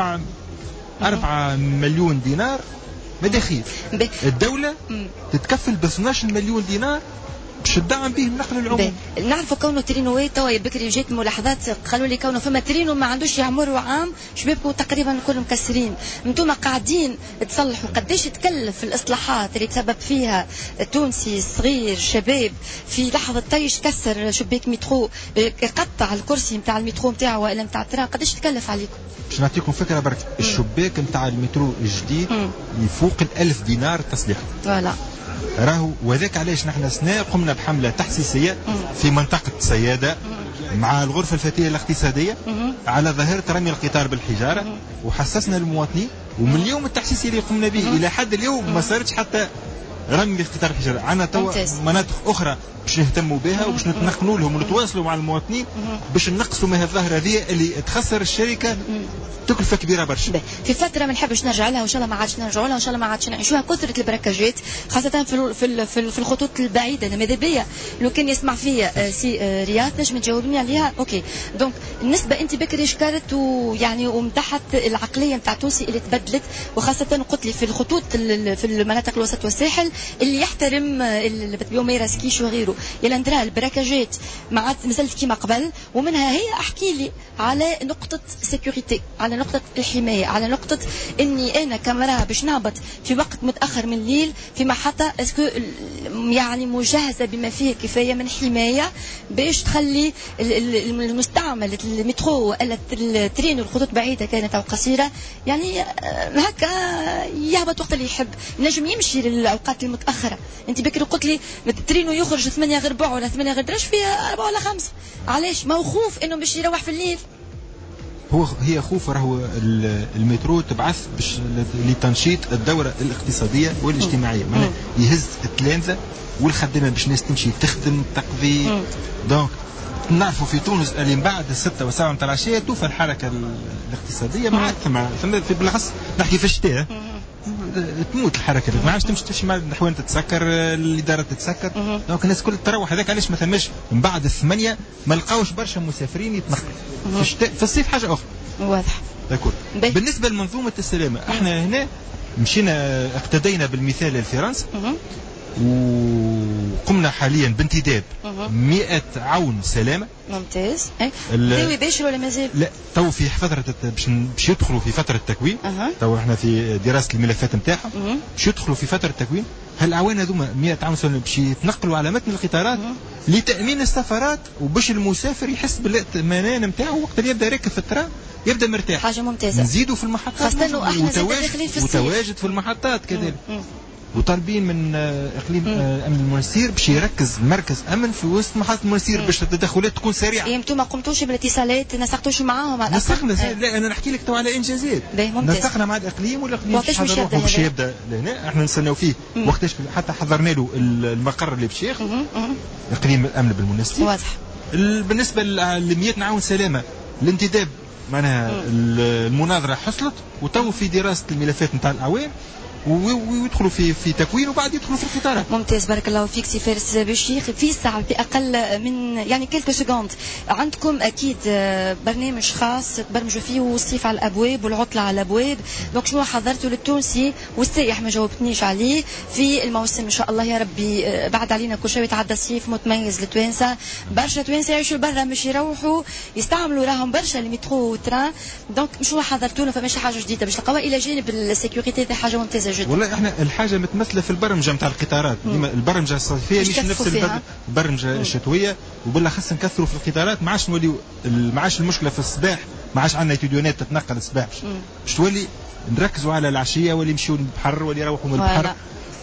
4 مليون دينار مداخيل. الدوله تتكفل ب 12 مليون دينار باش تدعم به النقل العمومي. نعرفوا كونه ترينوات توا بكري جات ملاحظات قالوا لي كونه فما ترينو ما عندوش يعمروا عام شبابكم تقريبا كلهم مكسرين. انتم قاعدين تصلحوا قداش تكلف الاصلاحات اللي تسبب فيها التونسي الصغير شباب في لحظه طيش كسر شباك مترو قطع الكرسي نتاع المترو نتاعو ولا نتاع التران قداش تكلف عليكم؟ باش نعطيكم فكره برك الشباك نتاع المترو الجديد يفوق 1000 دينار تصليح. فوالا راهو وذاك علاش نحن سنة قمنا بحملة تحسيسية في منطقة صيادة مع الغرفة الفتية الاقتصادية على ظاهرة رمي القطار بالحجارة وحسسنا المواطنين. ومن اليوم التحسيسي اللي قمنا به إلى حد اليوم ما صارتش حتى رمي القطار بالحجارة. عندنا توا مناطق أخرى باش نهتموا بها وباش نتنقلوا لهم ونتواصلوا مع المواطنين باش نقصوا من الظاهرة هذه اللي تخسر الشركة تكلفة كبيرة برشا. في فترة ما نحبش نرجع لها وإن شاء الله ما عادش نرجعوا لها وإن شاء الله ما عادش نعيشوها كثرة البركاجات خاصة في الخطوط البعيدة. أنا ماذا بيا لو كان يسمع فيا سي رياض نجم تجاوبني عليها. أوكي دونك النسبة أنت بكري شكرت ويعني ومتحت العقلية نتاع تونسي اللي تبدلت وخاصة قلت لي في الخطوط في المناطق الوسط والساحل اللي يحترم اللي بتبيعوا ميراسكيش وغيره يلا ندرا البركاجات ما عاد مازالت كيما قبل. ومنها هي احكي لي على نقطة سيكوريتي على نقطة الحماية على نقطة اني انا كاميرا باش نهبط في وقت متأخر من الليل في محطة اسكو يعني مجهزة بما فيه كفاية من حماية باش تخلي المستعمل المترو ولا الترين والخطوط بعيدة كانت او قصيرة يعني هكا يهبط وقت اللي يحب نجم يمشي للأوقات المتأخرة. انت بكري قلت لي الترينو يخرج 8 غير ربع ولا 8 غير درش فيها 4 ولا 5 علاش ما هو خوف انه باش يروح في الليل. هي خوف راهو المترو تبعث لتنشيط الدوره الاقتصاديه والاجتماعيه، معناها يهز التلامذه والخدامه باش الناس تمشي تخدم تقضي. دونك نعرفوا في تونس اللي من بعد 6 وساعة متاع العشيه توفى الحركه الاقتصاديه مع ثم في بالاخص نحكي في الشتاء تموت الحركه ما عادش تمشي مع الحوانت تتسكر، الاداره تتسكر. دونك الناس كل تروح. هذاك علاش ما ثماش من بعد 8 ما لقاوش برشا مسافرين يتنقلوا في الشتاء. في الصيف حاجه اخرى واضح. بالنسبه لمنظومه السلامه احنا هنا مشينا اقتدينا بالمثال الفرنسي وقمنا حاليا بانتداب 100 عون سلامه. ممتاز. بداو يباشروا ولا مازال؟ لا تو في فتره باش يدخلوا في فتره تكوين. تو احنا في دراسه الملفات نتاعهم باش يدخلوا في فتره تكوين. هالاعوان هذوما 100 عون سلامه باش يتنقلوا على متن القطارات لتامين السفرات وباش المسافر يحس بالاطمئنان نتاعو وقت اللي يبدا راكب في الترام يبدا مرتاح. حاجه ممتازه. نزيدوا في المحطات خاصه احنا داخلين في الصيف وتواجد في المحطات كذلك. وطالبين من اقليم امن المنستير باش يركز مركز امن في وسط محطه المنستير باش التدخلات تكون سريعه. انتم ما قمتوش بالاتصالات نسقتوش معاهم على نسقنا لا انا نحكي لك تو على انجازات. نسقنا مع الاقليم والاقليم باش يبدا لهنا احنا نستناو فيه وقتاش حتى حضرنا له المقر اللي باش ياخذ اقليم الامن بالمنستير. واضح. بالنسبه ل 100 عون سلامه الانتداب معناها المناظره حصلت وتو في دراسه الملفات نتاع الاعوام ويدخلوا في تكوين وبعد يدخلوا في القطارات. ممتاز. بارك الله فيك سي فارس بشيخ. في ساعة في أقل من يعني كيلكو سكوند عندكم أكيد برنامج خاص تبرمجوا فيه والصيف على الأبواب والعطلة على الأبواب. دونك شنو حضرتوا للتونسي والسائح ما جاوبتنيش عليه في الموسم إن شاء الله يا ربي بعد علينا كل شيء يتعدى الصيف متميز للتوانسة. برشا توانسة يعيشوا برا مش يروحوا يستعملوا راهم برشا المترو والتران. دونك شنو حضرتوا له فماشي حاجة جديدة باش تلقاوها إلى جانب السيكوريتي حاجة ممتازة جدا. والله احنا الحاجه متمثله في البرمجه نتاع القطارات. ديما البرمجه الصيفيه مش نفس البرمجه الشتويه وبالاخص نكثروا في القطارات. ما عادش نوليو ما عادش المشكله في الصباح ما عادش عندنا اتيديونات تتنقل الصباح باش تولي نركزوا على العشيه واللي يمشيوا للبحر واللي يروحوا من البحر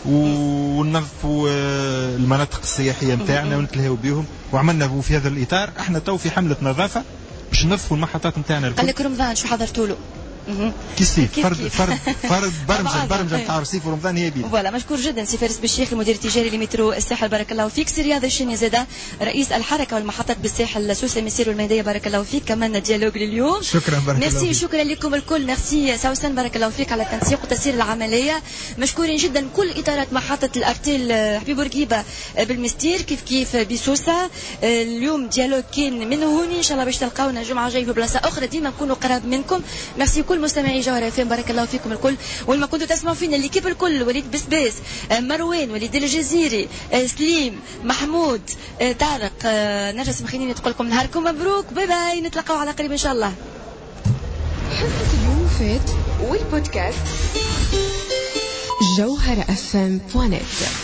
وننظفوا المناطق السياحيه نتاعنا ونتلهوا بهم. وعملنا في هذا الاطار احنا تو في حمله نظافه باش ننظفوا المحطات نتاعنا. قال لك رمضان شو حضرتوا له؟ كيف فرد برمجه نتاع الصيف ورمضان هي بيد. فوالا مشكور جدا سي فارس بالشيخ المدير التجاري لمترو الساحل بارك الله فيك. سي رياض الشيني زاده رئيس الحركه والمحطات بالساحل سوسه المسير والميديه بارك الله فيك. كمان ديالوج لليوم. شكرا بارك الله فيك. شكرا لكم الكل. ميرسي سوسن بارك الله فيك على التنسيق وتسيير العمليه. مشكورين جدا كل اطارات محطه الارتيل حبيب بورقيبه بالمستير كيف بسوسه. اليوم ديالوج كاين من هوني ان شاء الله باش تلقاونا الجمعه الجايه في بلاصه اخرى ديما نكونوا قراب منكم. ميرسي كل مستمعي جوهر فين بارك الله فيكم الكل. ولما كنتوا تسمعوا فينا ليكيب الكل وليد بسباس مروان وليد الجزيري سليم محمود طارق نرجس مخينين تقول لكم نهاركم مبروك. باي باي نتلاقاو على قريب ان شاء الله. حلقة اليوم فات والبودكاست جوهرة FM.net.